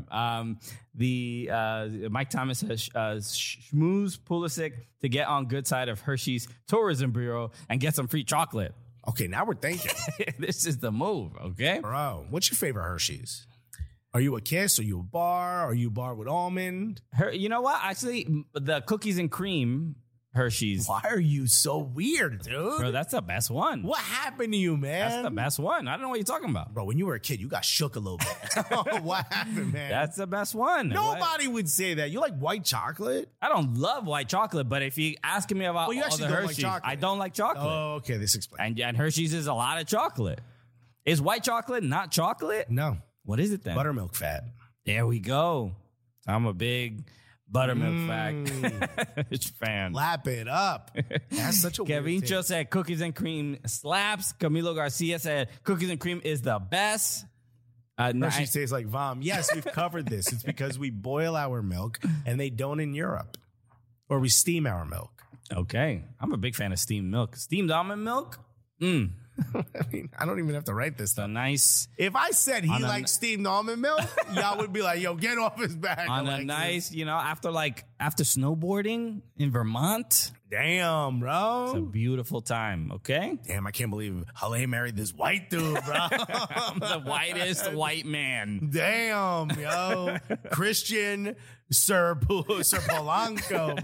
[SPEAKER 4] Mike Thomas has schmooze Pulisic to get on good side of Hershey's Tourism Bureau and get some free chocolate.
[SPEAKER 3] Okay, now we're thinking.
[SPEAKER 4] This is the move, okay?
[SPEAKER 3] Bro, what's your favorite Hershey's? Are you a Kiss? Are you a bar? Are you a bar with almond?
[SPEAKER 4] You know what? Actually, the cookies and cream Hershey's.
[SPEAKER 3] Why are you so weird, dude?
[SPEAKER 4] Bro, that's the best one.
[SPEAKER 3] What happened to you, man?
[SPEAKER 4] That's the best one. I don't know what you're talking about.
[SPEAKER 3] Bro, when you were a kid, you got shook a little bit. What happened, man?
[SPEAKER 4] That's the best one.
[SPEAKER 3] Nobody would say that. You like white chocolate?
[SPEAKER 4] I don't love white chocolate, but if you're asking me about
[SPEAKER 3] you
[SPEAKER 4] all
[SPEAKER 3] actually
[SPEAKER 4] the
[SPEAKER 3] don't
[SPEAKER 4] Hershey's,
[SPEAKER 3] like chocolate.
[SPEAKER 4] I don't like chocolate.
[SPEAKER 3] Oh, okay. This explains.
[SPEAKER 4] And Hershey's is a lot of chocolate. Is white chocolate not chocolate?
[SPEAKER 3] No.
[SPEAKER 4] What is it then?
[SPEAKER 3] Buttermilk fat.
[SPEAKER 4] There we go. I'm a big buttermilk fan.
[SPEAKER 3] Lap it up. That's such a weird
[SPEAKER 4] Kevincho said cookies and cream slaps. Camilo Garcia said cookies and cream is the best.
[SPEAKER 3] Hershey tastes like vom. Yes, we've covered this. It's because we boil our milk and they don't in Europe. Or we steam our milk.
[SPEAKER 4] Okay. I'm a big fan of steamed milk. Steamed almond milk?
[SPEAKER 3] I mean, I don't even have to write this stuff.
[SPEAKER 4] Nice.
[SPEAKER 3] If I said he liked steamed almond milk, y'all would be like, yo, get off his back.
[SPEAKER 4] On a nice, after snowboarding in Vermont.
[SPEAKER 3] Damn, bro.
[SPEAKER 4] It's a beautiful time, okay?
[SPEAKER 3] Damn, I can't believe Halle married this white dude, bro.
[SPEAKER 4] I'm the whitest white man.
[SPEAKER 3] Damn, yo. Christian Sir Polanco,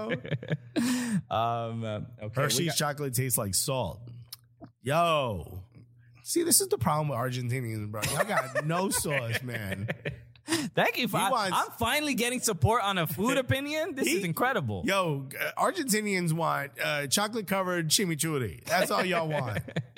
[SPEAKER 3] bro.
[SPEAKER 4] Okay,
[SPEAKER 3] Hershey's chocolate tastes like salt. Yo. See, this is the problem with Argentinians, bro. Y'all got no sauce, man.
[SPEAKER 4] Thank you. I'm finally getting support on a food opinion. This is incredible.
[SPEAKER 3] Yo, Argentinians want chocolate-covered chimichurri. That's all y'all want.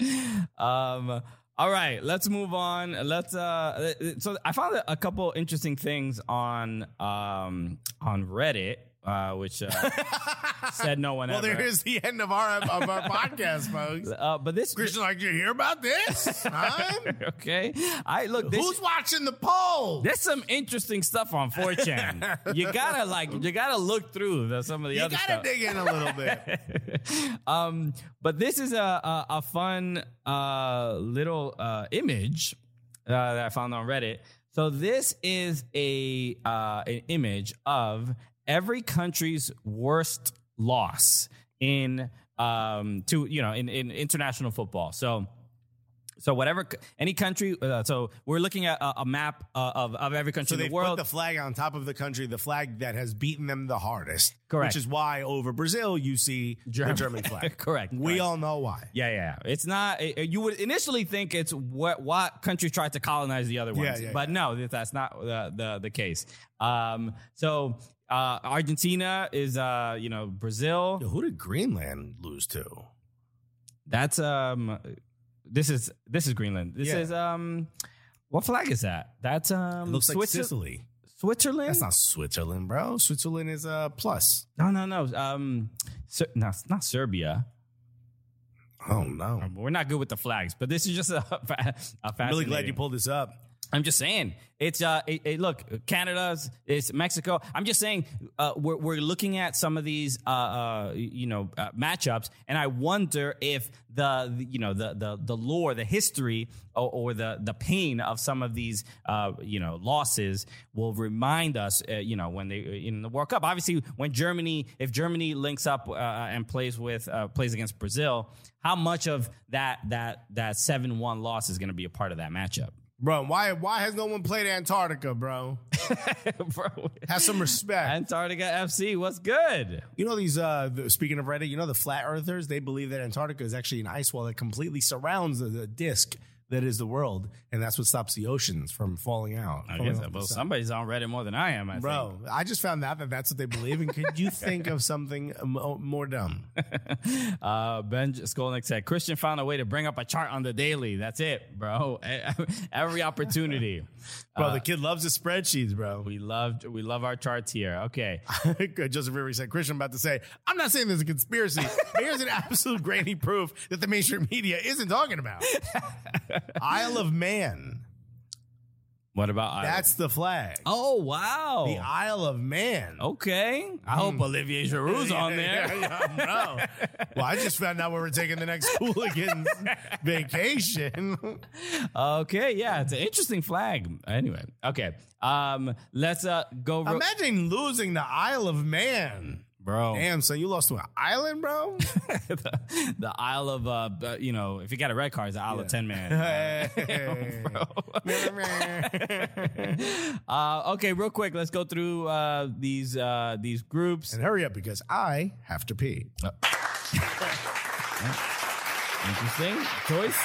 [SPEAKER 4] All right, let's move on. So I found a couple interesting things on Reddit. Which said no one ever.
[SPEAKER 3] Well, there is the end of our podcast, folks.
[SPEAKER 4] But this
[SPEAKER 3] Christian, did you hear about this? Huh?
[SPEAKER 4] Okay.
[SPEAKER 3] Who's watching the poll?
[SPEAKER 4] There's some interesting stuff on 4chan. You gotta look through some of the other stuff.
[SPEAKER 3] You gotta dig in a little bit.
[SPEAKER 4] But this is a fun little image that I found on Reddit. So this is an image of every country's worst loss in international football. So So whatever, any country. So we're looking at a map of every country
[SPEAKER 3] So
[SPEAKER 4] in the world.
[SPEAKER 3] put the flag on top of the country, the flag that has beaten them the hardest.
[SPEAKER 4] Correct.
[SPEAKER 3] Which is why over Brazil you see the German flag.
[SPEAKER 4] Correct.
[SPEAKER 3] We all know why.
[SPEAKER 4] Yeah. It's not. You would initially think it's what country tried to colonize the other ones, but no, that's not the case. So Argentina is Brazil.
[SPEAKER 3] Yo, who did Greenland lose to?
[SPEAKER 4] That's This is Greenland. This is what flag is that? That's
[SPEAKER 3] it looks like Sicily.
[SPEAKER 4] Switzerland?
[SPEAKER 3] That's not Switzerland, bro. Switzerland is a plus.
[SPEAKER 4] No. It's not Serbia.
[SPEAKER 3] Oh no,
[SPEAKER 4] we're not good with the flags, but this is just a
[SPEAKER 3] I'm really glad you pulled this up.
[SPEAKER 4] I'm just saying it's look, Canada's, it's Mexico. I'm just saying we're looking at some of these matchups, and I wonder if the lore, the history, or the pain of some of these losses will remind us when they in the World Cup. Obviously, if Germany links up and plays against Brazil, how much of that 7-1 loss is going to be a part of that matchup?
[SPEAKER 3] Bro, why has no one played Antarctica, bro?
[SPEAKER 4] Bro,
[SPEAKER 3] have some respect.
[SPEAKER 4] Antarctica FC, what's good?
[SPEAKER 3] You know these, speaking of Reddit, the flat earthers, they believe that Antarctica is actually an ice wall that completely surrounds the disk that is the world, and that's what stops the oceans from falling out.
[SPEAKER 4] I guess somebody's on Reddit more than I am,
[SPEAKER 3] Bro, I just found out that that's what they believe, and could you think of something more dumb?
[SPEAKER 4] Ben Skolnick said, Christian found a way to bring up a chart on the daily. That's it, bro. Every opportunity.
[SPEAKER 3] Bro, the kid loves his spreadsheets, bro.
[SPEAKER 4] We love our charts here. Okay.
[SPEAKER 3] Joseph Rivers said, Christian, I'm about to say, I'm not saying there's a conspiracy. Here's an absolute grainy proof that the mainstream media isn't talking about. Isle of Man.
[SPEAKER 4] What about Isle?
[SPEAKER 3] That's the flag.
[SPEAKER 4] Oh, wow.
[SPEAKER 3] The Isle of Man.
[SPEAKER 4] Okay. I hope Olivier Giroud's on there.
[SPEAKER 3] Bro. Well, I just found out where we're taking the next Hooligans vacation.
[SPEAKER 4] Okay, yeah. It's an interesting flag. Anyway, okay. Let's go.
[SPEAKER 3] Imagine losing the Isle of Man.
[SPEAKER 4] Bro.
[SPEAKER 3] Damn, son, you lost to an island, bro?
[SPEAKER 4] the Isle of, if you got a red card, it's the Isle of 10 Man. Okay, real quick, let's go through these groups.
[SPEAKER 3] And hurry up, because I have to pee.
[SPEAKER 4] Interesting choice.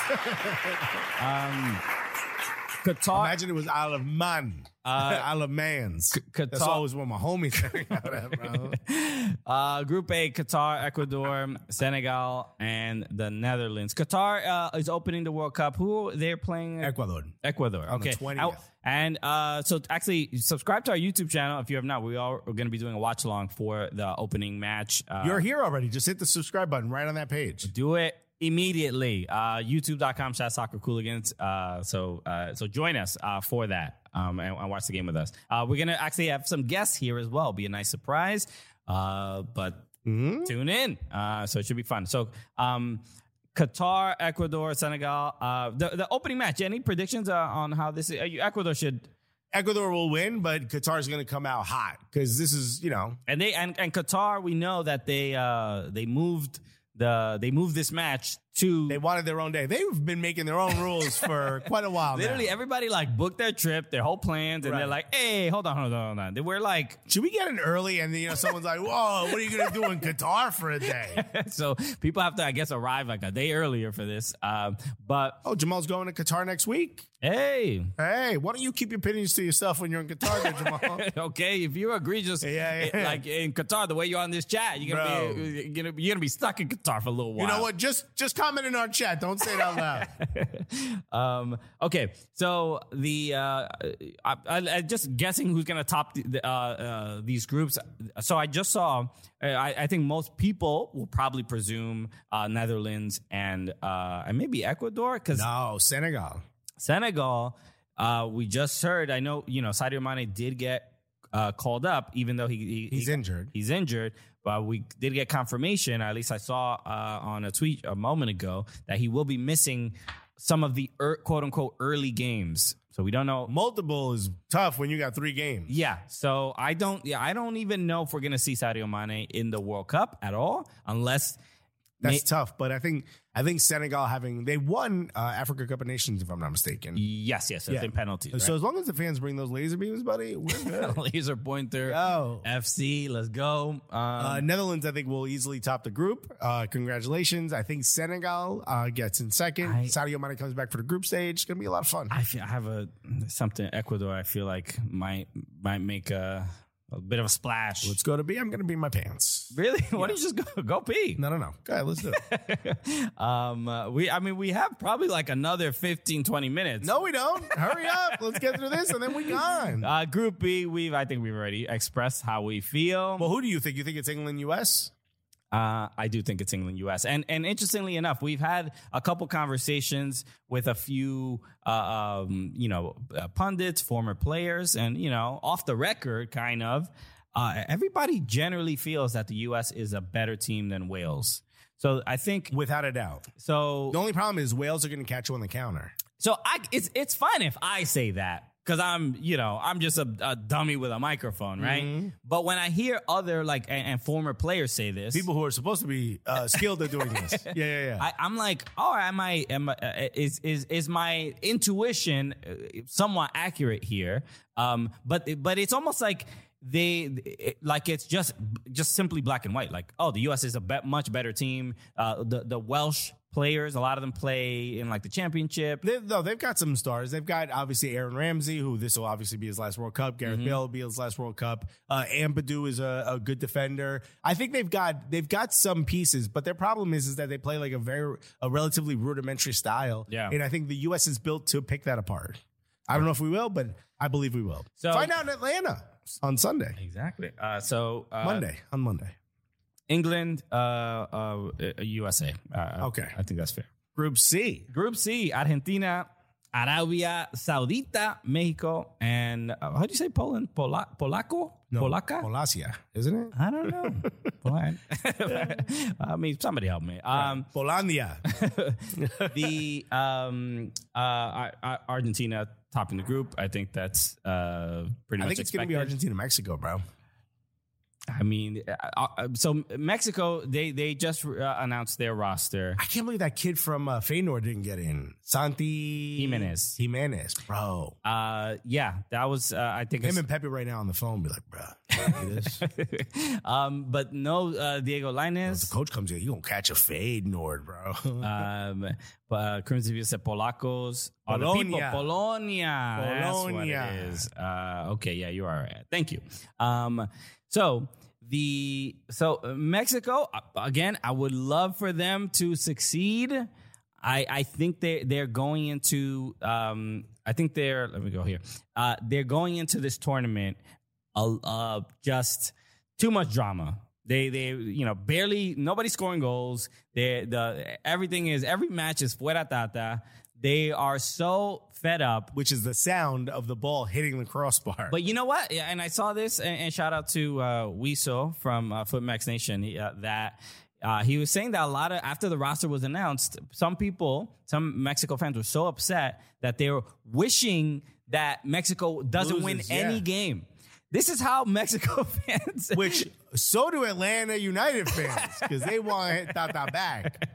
[SPEAKER 4] Qatar.
[SPEAKER 3] Imagine it was Isle of Man. Isle of Mans.
[SPEAKER 4] Qatar.
[SPEAKER 3] That's always what my homies hang out at, bro.
[SPEAKER 4] Group A, Qatar, Ecuador, Senegal, and the Netherlands. Qatar is opening the World Cup. Who they're playing?
[SPEAKER 3] Ecuador.
[SPEAKER 4] Okay.
[SPEAKER 3] On the 20th.
[SPEAKER 4] And so actually subscribe to our YouTube channel if you have not. We are going to be doing a watch along for the opening match.
[SPEAKER 3] You're here already. Just hit the subscribe button right on that page.
[SPEAKER 4] Do it immediately. YouTube.com/soccercooligans. So join us for that and watch the game with us. We're going to actually have some guests here as well. Be a nice surprise. But tune in. So it should be fun. So Qatar, Ecuador, Senegal. The opening match. Any predictions on how this is?
[SPEAKER 3] Ecuador will win, but Qatar is going to come out hot because this is,
[SPEAKER 4] And Qatar, we know that they moved this match to.
[SPEAKER 3] They wanted their own day. They've been making their own rules for quite a while.
[SPEAKER 4] Literally,
[SPEAKER 3] now.
[SPEAKER 4] Everybody booked their trip, their whole plans, and they're like, "Hey, hold on." They were like,
[SPEAKER 3] "Should we get in early?" And someone's like, "Whoa, what are you gonna do in Qatar for a day?"
[SPEAKER 4] So people have to, I guess, arrive like a day earlier for this. But
[SPEAKER 3] Jamal's going to Qatar next week.
[SPEAKER 4] Hey,
[SPEAKER 3] why don't you keep your opinions to yourself when you're in Qatar, there, Jamal?
[SPEAKER 4] Okay, if you're egregious, like in Qatar, the way you're on this chat, you're gonna be stuck in Qatar for a little while.
[SPEAKER 3] You know what? Just comment in our chat. Don't say it out
[SPEAKER 4] loud. Okay, so I just guessing who's gonna top these groups. So I just saw. I think most people will probably presume Netherlands and maybe Ecuador.
[SPEAKER 3] No, Senegal.
[SPEAKER 4] Senegal, we just heard. I know, Sadio Mane did get called up, even though he's
[SPEAKER 3] injured.
[SPEAKER 4] He's injured, but we did get confirmation. At least I saw on a tweet a moment ago that he will be missing some of the quote unquote early games. So we don't know.
[SPEAKER 3] Multiple is tough when you got 3 games.
[SPEAKER 4] Yeah. So I don't even know if we're gonna see Sadio Mane in the World Cup at all, unless
[SPEAKER 3] That's tough, but I think Senegal they won Africa Cup of Nations, if I'm not mistaken.
[SPEAKER 4] Yes, I think penalties. Right?
[SPEAKER 3] So as long as the fans bring those laser beams, buddy, we're good.
[SPEAKER 4] Laser pointer, FC, let's go.
[SPEAKER 3] Netherlands, I think, will easily top the group. Congratulations. I think Senegal gets in second. Sadio Mane comes back for the group stage. It's gonna be a lot of fun.
[SPEAKER 4] I have something Ecuador. I feel like might make a bit of a splash.
[SPEAKER 3] Let's go to B. I'm going to be in my pants.
[SPEAKER 4] Really? Why don't you just go pee?
[SPEAKER 3] No. Go ahead. Let's do
[SPEAKER 4] it. We have probably like another 15, 20 minutes.
[SPEAKER 3] No, we don't. Hurry up. Let's get through this and then we're gone.
[SPEAKER 4] Group B, I think we've already expressed how we feel.
[SPEAKER 3] Well, who do you think? You think it's England, U.S.?
[SPEAKER 4] I do think it's England, U.S. And interestingly enough, we've had a couple conversations with a few, pundits, former players, and, off the record, kind of. Everybody generally feels that the U.S. is a better team than Wales. So I think,
[SPEAKER 3] without a doubt.
[SPEAKER 4] So
[SPEAKER 3] the only problem is Wales are going to catch you on the counter.
[SPEAKER 4] So it's fine if I say that. Because I'm just a dummy with a microphone, right? Mm-hmm. But when I hear other and former players say this,
[SPEAKER 3] people who are supposed to be skilled at doing this,
[SPEAKER 4] I'm like, is my intuition somewhat accurate here? But it's almost like it's just simply black and white. Like, the U.S. is a much better team. The Welsh players, a lot of them play in the championship.
[SPEAKER 3] They've got some stars. They've got obviously Aaron Ramsey, who this will obviously be his last World Cup. Gareth Bale will be his last World Cup. Ampadu is a good defender. I think they've got some pieces, but their problem is that they play a relatively rudimentary style.
[SPEAKER 4] Yeah.
[SPEAKER 3] And I think the U.S. is built to pick that apart. I don't know if we will, but I believe we will. So find out in Atlanta on Sunday.
[SPEAKER 4] Exactly.
[SPEAKER 3] On Monday.
[SPEAKER 4] England, USA.
[SPEAKER 3] Okay.
[SPEAKER 4] I think that's fair.
[SPEAKER 3] Group C,
[SPEAKER 4] Argentina, Arabia Saudita, Mexico, and how do you say Poland? Polaco?
[SPEAKER 3] No,
[SPEAKER 4] Polaka?
[SPEAKER 3] Polasia, isn't it?
[SPEAKER 4] I don't know. I mean, somebody help me.
[SPEAKER 3] Polandia.
[SPEAKER 4] Argentina topping the group. I think that's pretty much expected.
[SPEAKER 3] I think it's going to be Argentina, Mexico, bro.
[SPEAKER 4] I mean, so Mexico, they just announced their roster.
[SPEAKER 3] I can't believe that kid from Feyenoord didn't get in. Santi Jimenez, bro.
[SPEAKER 4] Yeah, that was, I think.
[SPEAKER 3] Him and Pepe right now on the phone be like, bro, do this.
[SPEAKER 4] But no, Diego Lainez.
[SPEAKER 3] If the coach comes in, you going to catch a Feyenoord, bro.
[SPEAKER 4] But currently said Polacos. Polonia. That's what it is. Okay, yeah, you are right. Thank you. So Mexico, again, I would love for them to succeed. I think they're going into let me go here. They're going into this tournament just too much drama. They barely nobody's scoring goals. Every match is fuera tata. They are so fed up.
[SPEAKER 3] Which is the sound of the ball hitting the crossbar.
[SPEAKER 4] But you know what? And I saw this, and shout out to Wiso from FootMax Nation, that he was saying that after the roster was announced, some Mexico fans were so upset that they were wishing that Mexico doesn't win any game. This is how Mexico fans...
[SPEAKER 3] Which, so do Atlanta United fans, because they want to hit Tata back.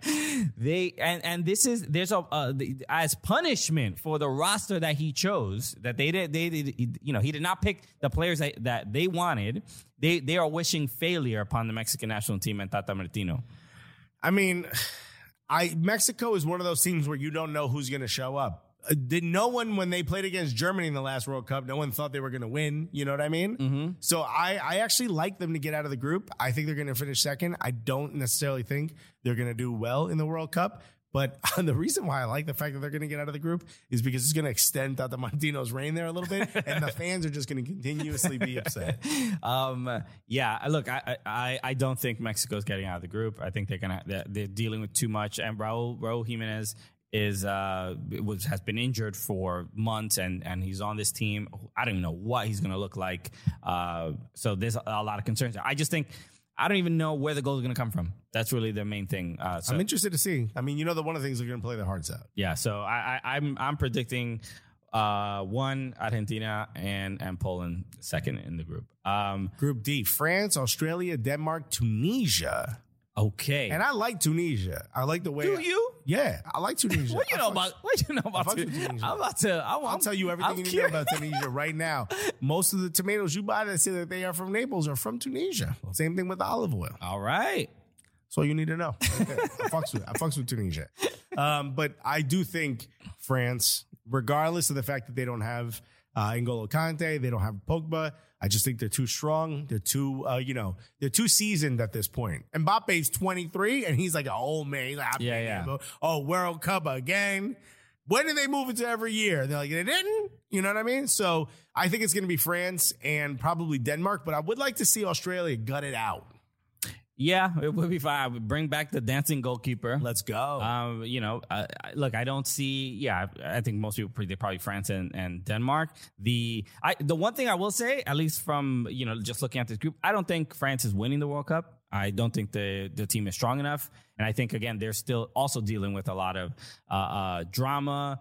[SPEAKER 3] As punishment for the roster that he chose, that he did not pick the players that they wanted, they are wishing failure upon the Mexican national team and Tata Martino. I mean, Mexico is one of those teams where you don't know who's going to show up. No one, when they played against Germany in the last World Cup, no one thought they were going to win. You know what I mean?
[SPEAKER 4] Mm-hmm.
[SPEAKER 3] So I actually like them to get out of the group. I think they're going to finish second. I don't necessarily think they're going to do well in the World Cup. But the reason why I like the fact that they're going to get out of the group is because it's going to extend Tata Martino's reign there a little bit, and the fans are just going to continuously be upset.
[SPEAKER 4] Yeah, look, I don't think Mexico's getting out of the group. I think they're dealing with too much, and Raul Jimenez has been injured for months, and he's on this team. I don't even know what he's going to look like. So there's a lot of concerns. I just think I don't even know where the goal is going to come from. That's really the main thing.
[SPEAKER 3] I'm interested to see. I mean, one of the things they're going to play their hearts out.
[SPEAKER 4] Yeah. So I'm predicting one, Argentina and Poland second in the group.
[SPEAKER 3] Group D: France, Australia, Denmark, Tunisia.
[SPEAKER 4] Okay.
[SPEAKER 3] And I like Tunisia. I like the way.
[SPEAKER 4] Do you?
[SPEAKER 3] Yeah, I like Tunisia.
[SPEAKER 4] What you know about
[SPEAKER 3] Tunisia?
[SPEAKER 4] I'm about to.
[SPEAKER 3] I'll tell you everything you need to know about Tunisia right now. Most of the tomatoes you buy that say that they are from Naples are from Tunisia. Same thing with olive oil.
[SPEAKER 4] All right.
[SPEAKER 3] That's all you need to know. Okay. I fucks with Tunisia. But I do think France, regardless of the fact that they don't have N'Golo Kante, they don't have Pogba, I just think they're too strong. They're too, they're too seasoned at this point. Mbappe's 23 and he's like an old man. He's like,
[SPEAKER 4] yeah.
[SPEAKER 3] Oh, World Cup again. When did they move it to every year? They're like, they didn't. You know what I mean? So I think it's going to be France and probably Denmark, but I would like to see Australia gut it out.
[SPEAKER 4] Yeah, it would be fine. I would bring back the dancing goalkeeper.
[SPEAKER 3] Let's go.
[SPEAKER 4] Look, I don't see. Yeah, I think most people they're probably France and Denmark. The one thing I will say, at least from just looking at this group, I don't think France is winning the World Cup. I don't think the team is strong enough, and I think again they're still also dealing with a lot of drama.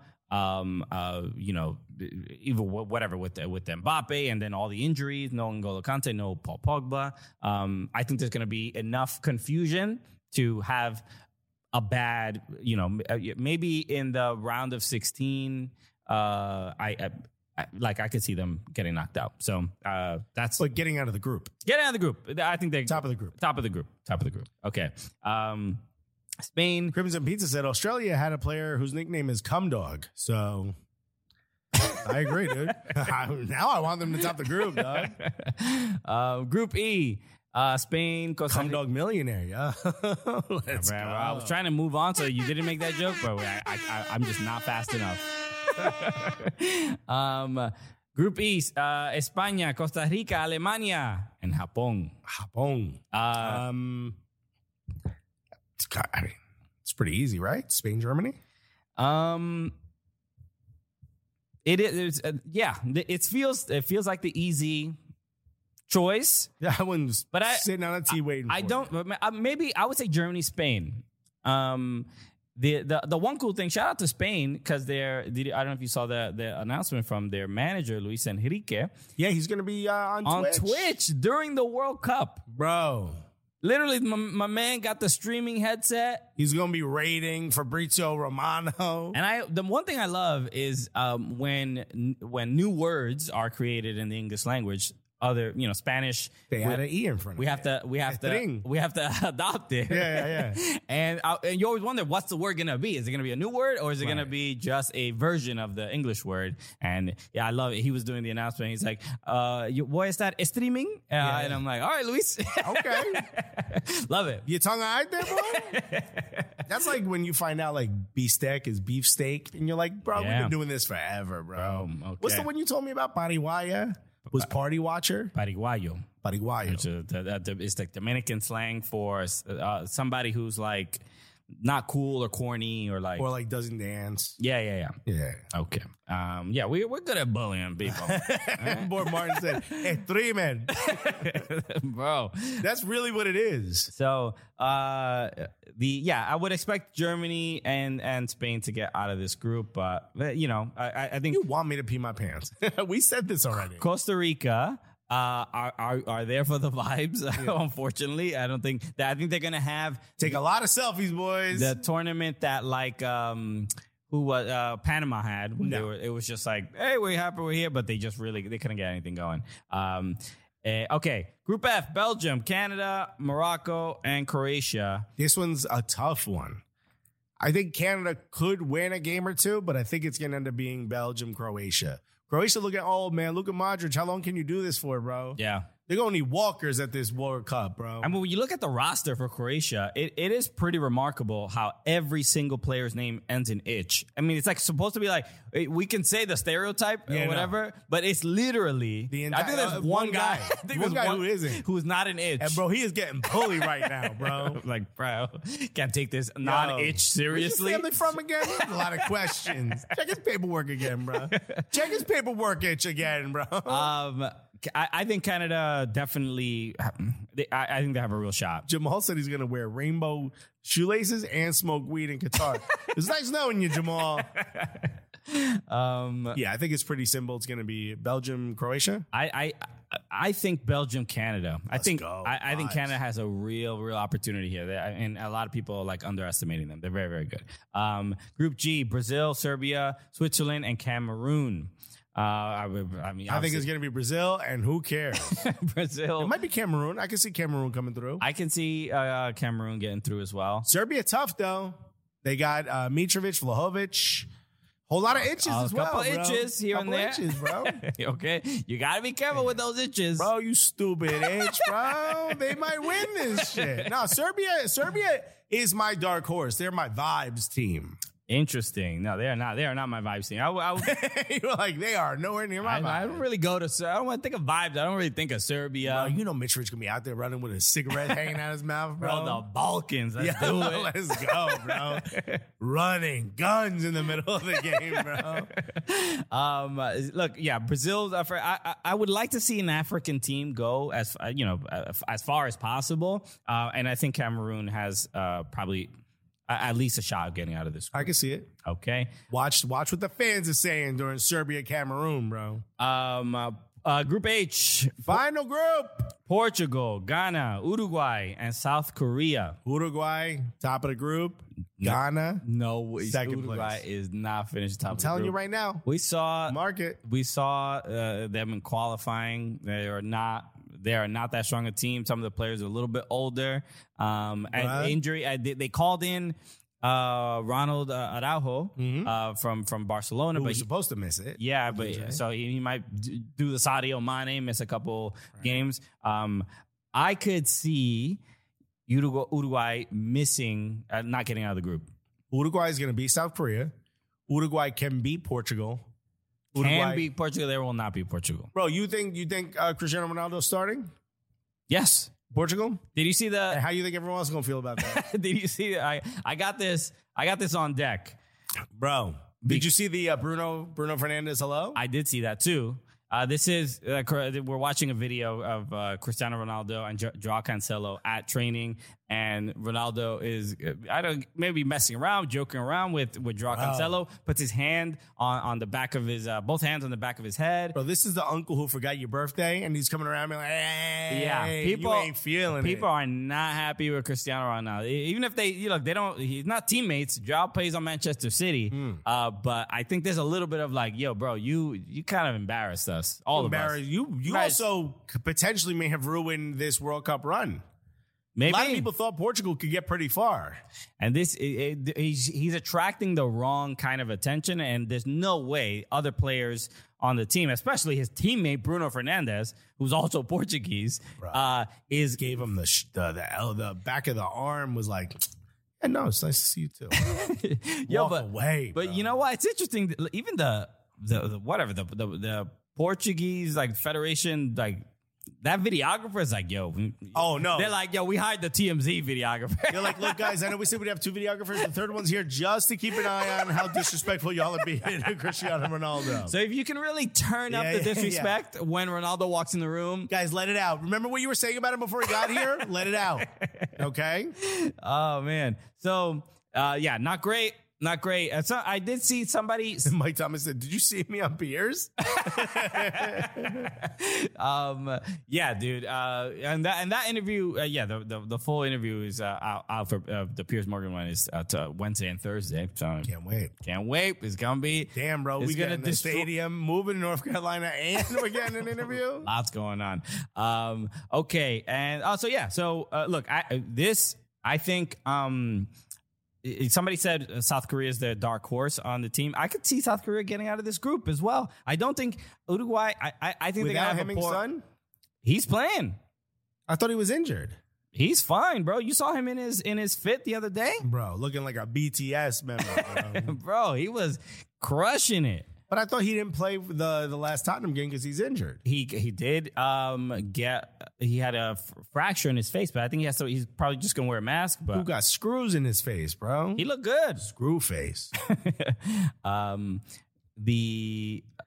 [SPEAKER 4] Even whatever with Mbappe and then all the injuries, no N'Golo Kante, no Paul Pogba. I think there's going to be enough confusion to have a bad, maybe in the round of 16, I could see them getting knocked out. So that's
[SPEAKER 3] like getting out of the group.
[SPEAKER 4] Getting out of the group. I think they're
[SPEAKER 3] top of the group.
[SPEAKER 4] Top of the group. Okay. Spain.
[SPEAKER 3] Crimson Pizza said Australia had a player whose nickname is Cum Dog. So I agree, dude. Now I want them to top the group, dog.
[SPEAKER 4] Group E. Spain, Costa Rica.
[SPEAKER 3] Cum Dog Millionaire, yeah. Let's go.
[SPEAKER 4] I was trying to move on, so you didn't make that joke, but I'm just not fast enough. Group E, España, Costa Rica, Alemania, and Japón.
[SPEAKER 3] It's pretty easy, right? Spain, Germany.
[SPEAKER 4] It is. It feels like the easy choice.
[SPEAKER 3] Yeah, I wouldn't. But sitting on a tee waiting.
[SPEAKER 4] Maybe I would say Germany, Spain. The one cool thing. Shout out to Spain because I don't know if you saw the announcement from their manager Luis Enrique.
[SPEAKER 3] Yeah, he's going to be on
[SPEAKER 4] Twitch during the World Cup,
[SPEAKER 3] bro.
[SPEAKER 4] Literally, my man got the streaming headset.
[SPEAKER 3] He's going to be raiding Fabrizio Romano.
[SPEAKER 4] And the one thing I love is when new words are created in the English language, other Spanish,
[SPEAKER 3] they had an E in front of it.
[SPEAKER 4] We have to adopt it.
[SPEAKER 3] Yeah.
[SPEAKER 4] And you always wonder, what's the word gonna be? Is it gonna be a new word or is it gonna be just a version of the English word? And yeah, I love it. He was doing the announcement. He's like, voy a estar streaming, and I'm like, all right, Luis.
[SPEAKER 3] Okay,
[SPEAKER 4] love it.
[SPEAKER 3] Your tongue out there, bro. That's like when you find out like beefsteak is beefsteak, and you're like, bro, we've been doing this forever, bro.
[SPEAKER 4] Okay.
[SPEAKER 3] What's the one you told me about, Pariguaya? Was Party Watcher?
[SPEAKER 4] Pariguayo.
[SPEAKER 3] It's
[SPEAKER 4] like Dominican slang for somebody who's like not cool or corny or like
[SPEAKER 3] doesn't dance.
[SPEAKER 4] Yeah. Okay. We're good at bullying people.
[SPEAKER 3] Boy Martin said, "Hey, streaming,
[SPEAKER 4] bro."
[SPEAKER 3] That's really what it is.
[SPEAKER 4] So, I would expect Germany and Spain to get out of this group, but I think
[SPEAKER 3] you want me to pee my pants. We said this already.
[SPEAKER 4] Costa Rica are there for the vibes. Unfortunately, I think they're gonna
[SPEAKER 3] take a lot of selfies, boys.
[SPEAKER 4] The tournament that Panama had when it was just like, hey, we're happy we're here, but they couldn't get anything going. Okay, Group F: Belgium, Canada, Morocco, and Croatia.
[SPEAKER 3] This one's a tough one. I think Canada could win a game or two, but I think it's gonna end up being Belgium, Croatia. Croatia, look at Modric. How long can you do this for, bro?
[SPEAKER 4] Yeah.
[SPEAKER 3] They're going to need walkers at this World Cup, bro.
[SPEAKER 4] I mean, when you look at the roster for Croatia, it is pretty remarkable how every single player's name ends in itch. I mean, it's like supposed to be like, we can say the stereotype or whatever, but it's literally, I think there's one guy. I think
[SPEAKER 3] one guy who isn't.
[SPEAKER 4] Who's not an itch.
[SPEAKER 3] And bro, he is getting bullied right now, bro.
[SPEAKER 4] Like, bro, can't take this non-itch seriously.
[SPEAKER 3] Where's his family from again? A lot of questions. Check his paperwork again, bro. Check his paperwork itch again, bro.
[SPEAKER 4] I think Canada definitely. I think they have a real shot.
[SPEAKER 3] Jamal said he's going to wear rainbow shoelaces and smoke weed in Qatar. It's nice knowing you, Jamal. Yeah, I think it's pretty simple. It's going to be Belgium, Croatia.
[SPEAKER 4] I think Belgium, Canada. I think
[SPEAKER 3] Vibes.
[SPEAKER 4] Canada has a real opportunity here, and a lot of people are like underestimating them. They're very, very good. Group G: Brazil, Serbia, Switzerland, and Cameroon. I
[SPEAKER 3] think it's going to be Brazil, and who cares?
[SPEAKER 4] Brazil.
[SPEAKER 3] It might be Cameroon. I can see Cameroon coming through.
[SPEAKER 4] I can see Cameroon getting through as well.
[SPEAKER 3] Serbia tough though. They got Mitrovic, Vlahovic. Whole lot of itches as well,
[SPEAKER 4] couple
[SPEAKER 3] bro.
[SPEAKER 4] Inches here and there.
[SPEAKER 3] Inches, bro.
[SPEAKER 4] Okay, you gotta be careful with those inches,
[SPEAKER 3] bro. You stupid itch, bro. They might win this shit. No, Serbia is my dark horse. They're my vibes team.
[SPEAKER 4] Interesting. No, they are not. They are not my vibes team.
[SPEAKER 3] You're like, they are nowhere near my vibes.
[SPEAKER 4] I don't really go to. I don't want to think of vibes. I don't really think of Serbia.
[SPEAKER 3] Bro, you know Mitrovic gonna be out there running with a cigarette hanging out his mouth, bro.
[SPEAKER 4] The Balkans. Let's do it.
[SPEAKER 3] Let's go, bro. Running guns in the middle of the game, bro.
[SPEAKER 4] Look, yeah, Brazil's. I would like to see an African team go as far as possible, and I think Cameroon has probably. At least a shot of getting out of this group.
[SPEAKER 3] I can see it.
[SPEAKER 4] Okay.
[SPEAKER 3] Watch what the fans are saying during Serbia-Cameroon, bro.
[SPEAKER 4] Group H.
[SPEAKER 3] Final group.
[SPEAKER 4] Portugal, Ghana, Uruguay, and South Korea.
[SPEAKER 3] Uruguay, top of the group. Ghana,
[SPEAKER 4] no,
[SPEAKER 3] second
[SPEAKER 4] Uruguay
[SPEAKER 3] place.
[SPEAKER 4] Is not finished top of the group.
[SPEAKER 3] I'm telling you right now.
[SPEAKER 4] We saw
[SPEAKER 3] market.
[SPEAKER 4] We saw them in qualifying. They are not that strong a team. Some of the players are a little bit older. And injury. They called in Ronald Araujo from Barcelona.
[SPEAKER 3] Who was supposed to miss it.
[SPEAKER 4] Yeah, but so he might do the Sadio Mane, miss a couple games. I could see Uruguay missing, not getting out of the group.
[SPEAKER 3] Uruguay is going to beat South Korea. Uruguay can beat Portugal.
[SPEAKER 4] Can beat Portugal. They will not beat Portugal.
[SPEAKER 3] Bro, you think Cristiano Ronaldo starting?
[SPEAKER 4] Yes.
[SPEAKER 3] Portugal?
[SPEAKER 4] Did you see the?
[SPEAKER 3] And how you think everyone else is gonna feel about that?
[SPEAKER 4] Did you see? I got this on deck,
[SPEAKER 3] bro. Did you see the Bruno Fernandes hello?
[SPEAKER 4] I did see that too. This is we're watching a video of Cristiano Ronaldo and Joao Cancelo at training, and Ronaldo is maybe messing around, joking around with Joao Cancelo. Puts his hand on the back of his both hands on the back of his head.
[SPEAKER 3] Bro, this is the uncle who forgot your birthday, and he's coming around me like, hey,
[SPEAKER 4] yeah, people
[SPEAKER 3] you ain't feeling
[SPEAKER 4] People are not happy with Cristiano Ronaldo, even if they they don't. He's not teammates. Joao plays on Manchester City, but I think there's a little bit of like, yo, bro, you kind of embarrassed us. All of us.
[SPEAKER 3] You also potentially may have ruined this World Cup run.
[SPEAKER 4] Maybe.
[SPEAKER 3] A lot of people thought Portugal could get pretty far.
[SPEAKER 4] And he's attracting the wrong kind of attention, and there's no way other players on the team, especially his teammate Bruno Fernandes, who's also Portuguese,
[SPEAKER 3] gave him the back of the arm, was like, yeah, no, it's nice to see you too. Walk away.
[SPEAKER 4] But
[SPEAKER 3] bro.
[SPEAKER 4] you know what? It's interesting. Even the Portuguese federation that videographer is like, yo.
[SPEAKER 3] Oh, no.
[SPEAKER 4] They're like, yo, we hired the TMZ videographer.
[SPEAKER 3] They're like, look, guys, I know we said we'd have 2 videographers. The third one's here just to keep an eye on how disrespectful y'all are being to Cristiano Ronaldo.
[SPEAKER 4] So if you can really turn up the disrespect when Ronaldo walks in the room.
[SPEAKER 3] Guys, let it out. Remember what you were saying about him before he got here? Let it out. Okay?
[SPEAKER 4] Oh, man. So, not great. Not great. So I did see somebody.
[SPEAKER 3] Mike Thomas said, "Did you see me on Piers?"
[SPEAKER 4] Yeah, dude. And that interview, the full interview is out for the Piers Morgan one is Wednesday and Thursday. So can't wait. It's gonna be
[SPEAKER 3] bro. We got in the stadium, moving to North Carolina, and we're getting an interview.
[SPEAKER 4] Lots going on. Okay, and So look, I think. Somebody said South Korea is the dark horse on the team. I could see South Korea getting out of this group as well. I don't think Uruguay. I think
[SPEAKER 3] without
[SPEAKER 4] they're going to have
[SPEAKER 3] son.
[SPEAKER 4] He's playing.
[SPEAKER 3] I thought he was injured.
[SPEAKER 4] He's fine, bro. You saw him in his fit the other day,
[SPEAKER 3] bro, looking like a BTS member.
[SPEAKER 4] Bro, he was crushing it.
[SPEAKER 3] But I thought he didn't play the last Tottenham game because he's injured.
[SPEAKER 4] He did he had a fracture in his face, but I think he's probably just gonna wear a mask. But
[SPEAKER 3] who got screws in his face, bro?
[SPEAKER 4] He looked good.
[SPEAKER 3] Screw face.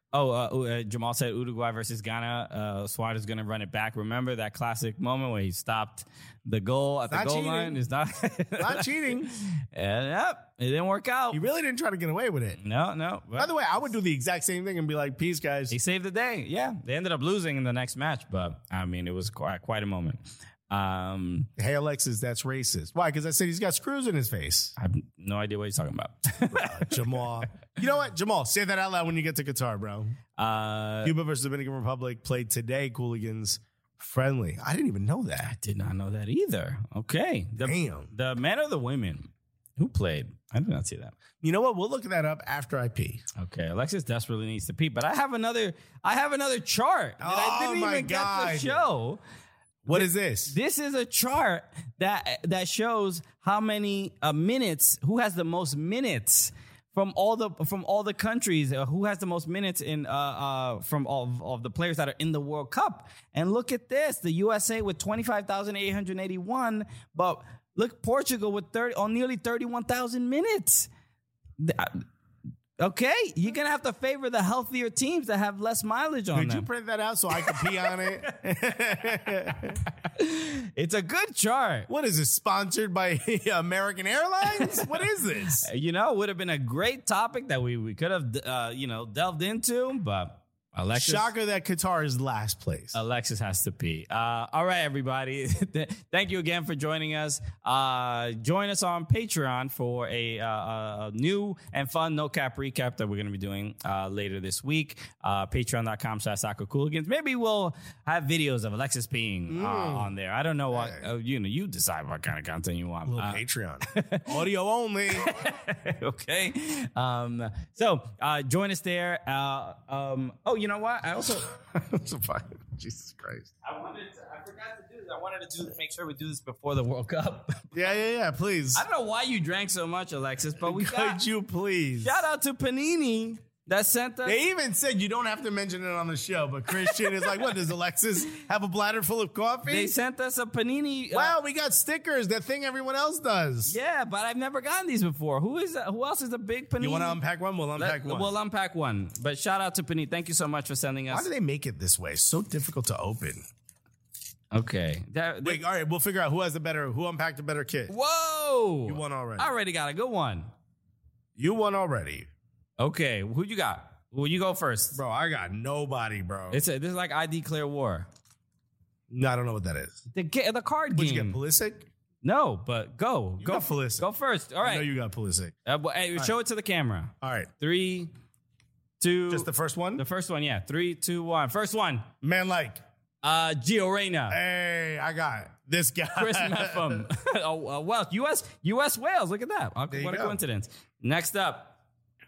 [SPEAKER 4] Jamal said Uruguay versus Ghana. Suarez is going to run it back. Remember that classic moment where he stopped the goal at the goal line? It's not
[SPEAKER 3] cheating.
[SPEAKER 4] Yep, it didn't work out.
[SPEAKER 3] He really didn't try to get away with it.
[SPEAKER 4] No.
[SPEAKER 3] By the way, I would do the exact same thing and be like, peace, guys.
[SPEAKER 4] He saved the day. Yeah, they ended up losing in the next match, but I mean, it was quite a moment.
[SPEAKER 3] Hey, Alexis, that's racist. Why? Because I said he's got screws in his face.
[SPEAKER 4] I have no idea what he's talking about.
[SPEAKER 3] Jamal. You know what? Jamal, say that out loud when you get to Qatar, bro. Cuba versus Dominican Republic played today, Cooligans. Friendly. I didn't even know that.
[SPEAKER 4] I did not know that either. Okay.
[SPEAKER 3] Damn.
[SPEAKER 4] The men or the women who played? I did not see that.
[SPEAKER 3] You know what? We'll look that up after I pee.
[SPEAKER 4] Okay. Alexis desperately needs to pee, but I have another chart that I didn't even get to show.
[SPEAKER 3] What is this?
[SPEAKER 4] This is a chart that shows how many minutes, who has the most minutes from all the countries, who has the most minutes in from all of the players that are in the World Cup. And look at this, the USA with 25,881, but look, Portugal with nearly 31,000 minutes. Okay, you're going to have to favor the healthier teams that have less mileage on them.
[SPEAKER 3] Could you print that out so I can pee on it?
[SPEAKER 4] It's a good chart.
[SPEAKER 3] What is this, sponsored by American Airlines? What is this?
[SPEAKER 4] It would have been a great topic that we could have, delved into, but Alexis.
[SPEAKER 3] Shocker that Qatar is last place.
[SPEAKER 4] Alexis has to pee. All right, everybody. Thank you again for joining us. Join us on Patreon for a new and fun No Cap recap that we're going to be doing later this week. Patreon.com/SoccerCooligans. Maybe we'll have videos of Alexis peeing on there. I don't know what, you decide what kind of content you want.
[SPEAKER 3] Patreon. Audio only.
[SPEAKER 4] Okay. So join us there. You know what? I also
[SPEAKER 3] Jesus Christ.
[SPEAKER 4] I forgot to do this. I wanted to make sure we do this before the World Cup.
[SPEAKER 3] Yeah, please.
[SPEAKER 4] I don't know why you drank so much, Alexis, but
[SPEAKER 3] Could you please?
[SPEAKER 4] Shout out to Panini that sent us.
[SPEAKER 3] They even said you don't have to mention it on the show, but Christian is like, what, does Alexis have a bladder full of coffee?
[SPEAKER 4] They sent us a Panini.
[SPEAKER 3] Wow, we got stickers, that thing everyone else does.
[SPEAKER 4] Yeah, but I've never gotten these before. Who else is a big Panini?
[SPEAKER 3] You want to unpack one? We'll unpack one.
[SPEAKER 4] We'll unpack one. But shout out to Panini. Thank you so much for sending us.
[SPEAKER 3] Why do they make it this way? It's so difficult to open.
[SPEAKER 4] Okay.
[SPEAKER 3] Wait, all right, we'll figure out who unpacked the better kit.
[SPEAKER 4] Whoa.
[SPEAKER 3] You won already.
[SPEAKER 4] I already got a good one.
[SPEAKER 3] You won already.
[SPEAKER 4] Okay, who you got? Well, you go first.
[SPEAKER 3] Bro, I got nobody, bro.
[SPEAKER 4] This is like I Declare War.
[SPEAKER 3] No, I don't know what that is.
[SPEAKER 4] The card game.
[SPEAKER 3] Did you get Pulisic?
[SPEAKER 4] No, but go.
[SPEAKER 3] Got Pulisic.
[SPEAKER 4] Go first. All right.
[SPEAKER 3] I know you got Pulisic.
[SPEAKER 4] Show it to the camera.
[SPEAKER 3] All right.
[SPEAKER 4] 3, 2.
[SPEAKER 3] Just the first one?
[SPEAKER 4] The first one, yeah. 3, 2, 1. First one.
[SPEAKER 3] Man like.
[SPEAKER 4] Gio Reyna.
[SPEAKER 3] Hey, I got this guy.
[SPEAKER 4] Chris Metham. Well, U.S. Wales. Look at that. What a coincidence. Next up.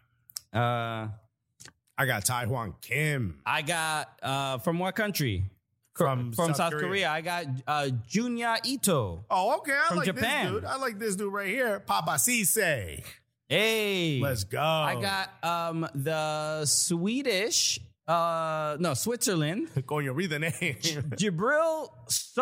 [SPEAKER 3] I got Tae-Hwan Kim.
[SPEAKER 4] I got, from what country?
[SPEAKER 3] From
[SPEAKER 4] South Korea. I got Junya Ito.
[SPEAKER 3] Oh, okay. I like
[SPEAKER 4] Japan.
[SPEAKER 3] this dude. I like this dude right here. Papa Cisse.
[SPEAKER 4] Hey.
[SPEAKER 3] Let's go.
[SPEAKER 4] I got the Swedish, Switzerland.
[SPEAKER 3] Coño, read the name.
[SPEAKER 4] Jibril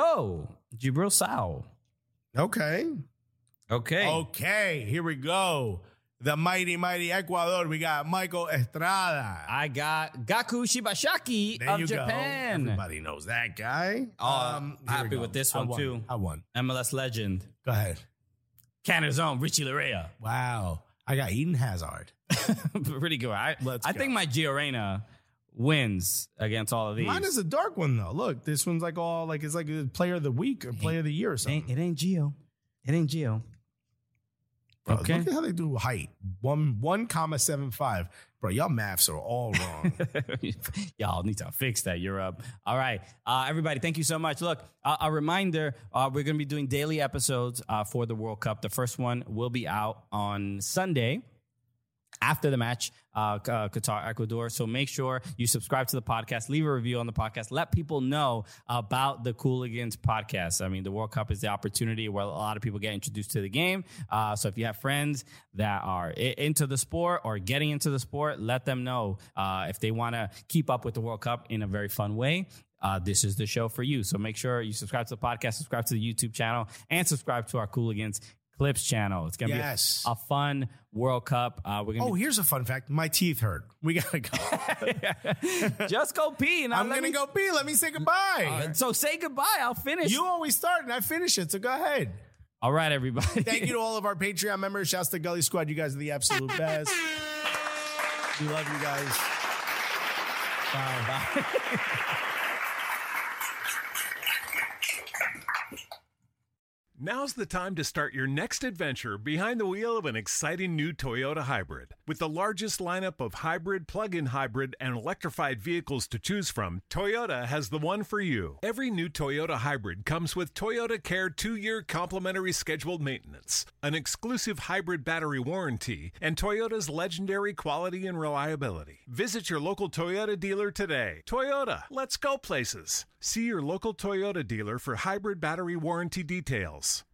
[SPEAKER 4] Sao.
[SPEAKER 3] Okay.
[SPEAKER 4] Okay,
[SPEAKER 3] here we go. The mighty Ecuador. We got Michael Estrada.
[SPEAKER 4] I got Gaku Shibashaki of Japan.
[SPEAKER 3] Go. Everybody knows that guy.
[SPEAKER 4] I'm happy with this one, too.
[SPEAKER 3] I won.
[SPEAKER 4] MLS legend.
[SPEAKER 3] Go ahead.
[SPEAKER 4] Canada's own Richie Larea.
[SPEAKER 3] Wow. I got Eden Hazard.
[SPEAKER 4] Pretty good. I think my Gio Reyna wins against all of these.
[SPEAKER 3] Mine is a dark one, though. Look, this one's like it's like a player of the week or player of the year or something.
[SPEAKER 4] It ain't Gio.
[SPEAKER 3] Bro,
[SPEAKER 4] okay.
[SPEAKER 3] Look at how they do height. 1.75. Bro, y'all maths are all wrong.
[SPEAKER 4] Y'all need to fix that. You're up. All right. Everybody, thank you so much. Look, a reminder, we're going to be doing daily episodes for the World Cup. The first one will be out on Sunday after the match, Qatar, Ecuador. So make sure you subscribe to the podcast, leave a review on the podcast, let people know about the Cooligans podcast. I mean, the World Cup is the opportunity where a lot of people get introduced to the game. So if you have friends that are into the sport or getting into the sport, let them know if they want to keep up with the World Cup in a very fun way. This is the show for you. So make sure you subscribe to the podcast, subscribe to the YouTube channel, and subscribe to our Cooligans Clips channel. It's gonna be a fun World Cup. We're gonna.
[SPEAKER 3] Here's a fun fact: my teeth hurt. We gotta go.
[SPEAKER 4] Just go pee. And
[SPEAKER 3] I'm gonna go pee. Let me say goodbye.
[SPEAKER 4] So say goodbye. I'll finish.
[SPEAKER 3] You always start and I finish it. So go ahead.
[SPEAKER 4] All right, everybody.
[SPEAKER 3] Thank you to all of our Patreon members. Shouts to Gully Squad. You guys are the absolute best. We love you guys.
[SPEAKER 4] Bye.
[SPEAKER 11] Now's the time to start your next adventure behind the wheel of an exciting new Toyota hybrid. With the largest lineup of hybrid, plug-in hybrid, and electrified vehicles to choose from, Toyota has the one for you. Every new Toyota hybrid comes with Toyota Care 2-year complimentary scheduled maintenance, an exclusive hybrid battery warranty, and Toyota's legendary quality and reliability. Visit your local Toyota dealer today. Toyota, let's go places. See your local Toyota dealer for hybrid battery warranty details.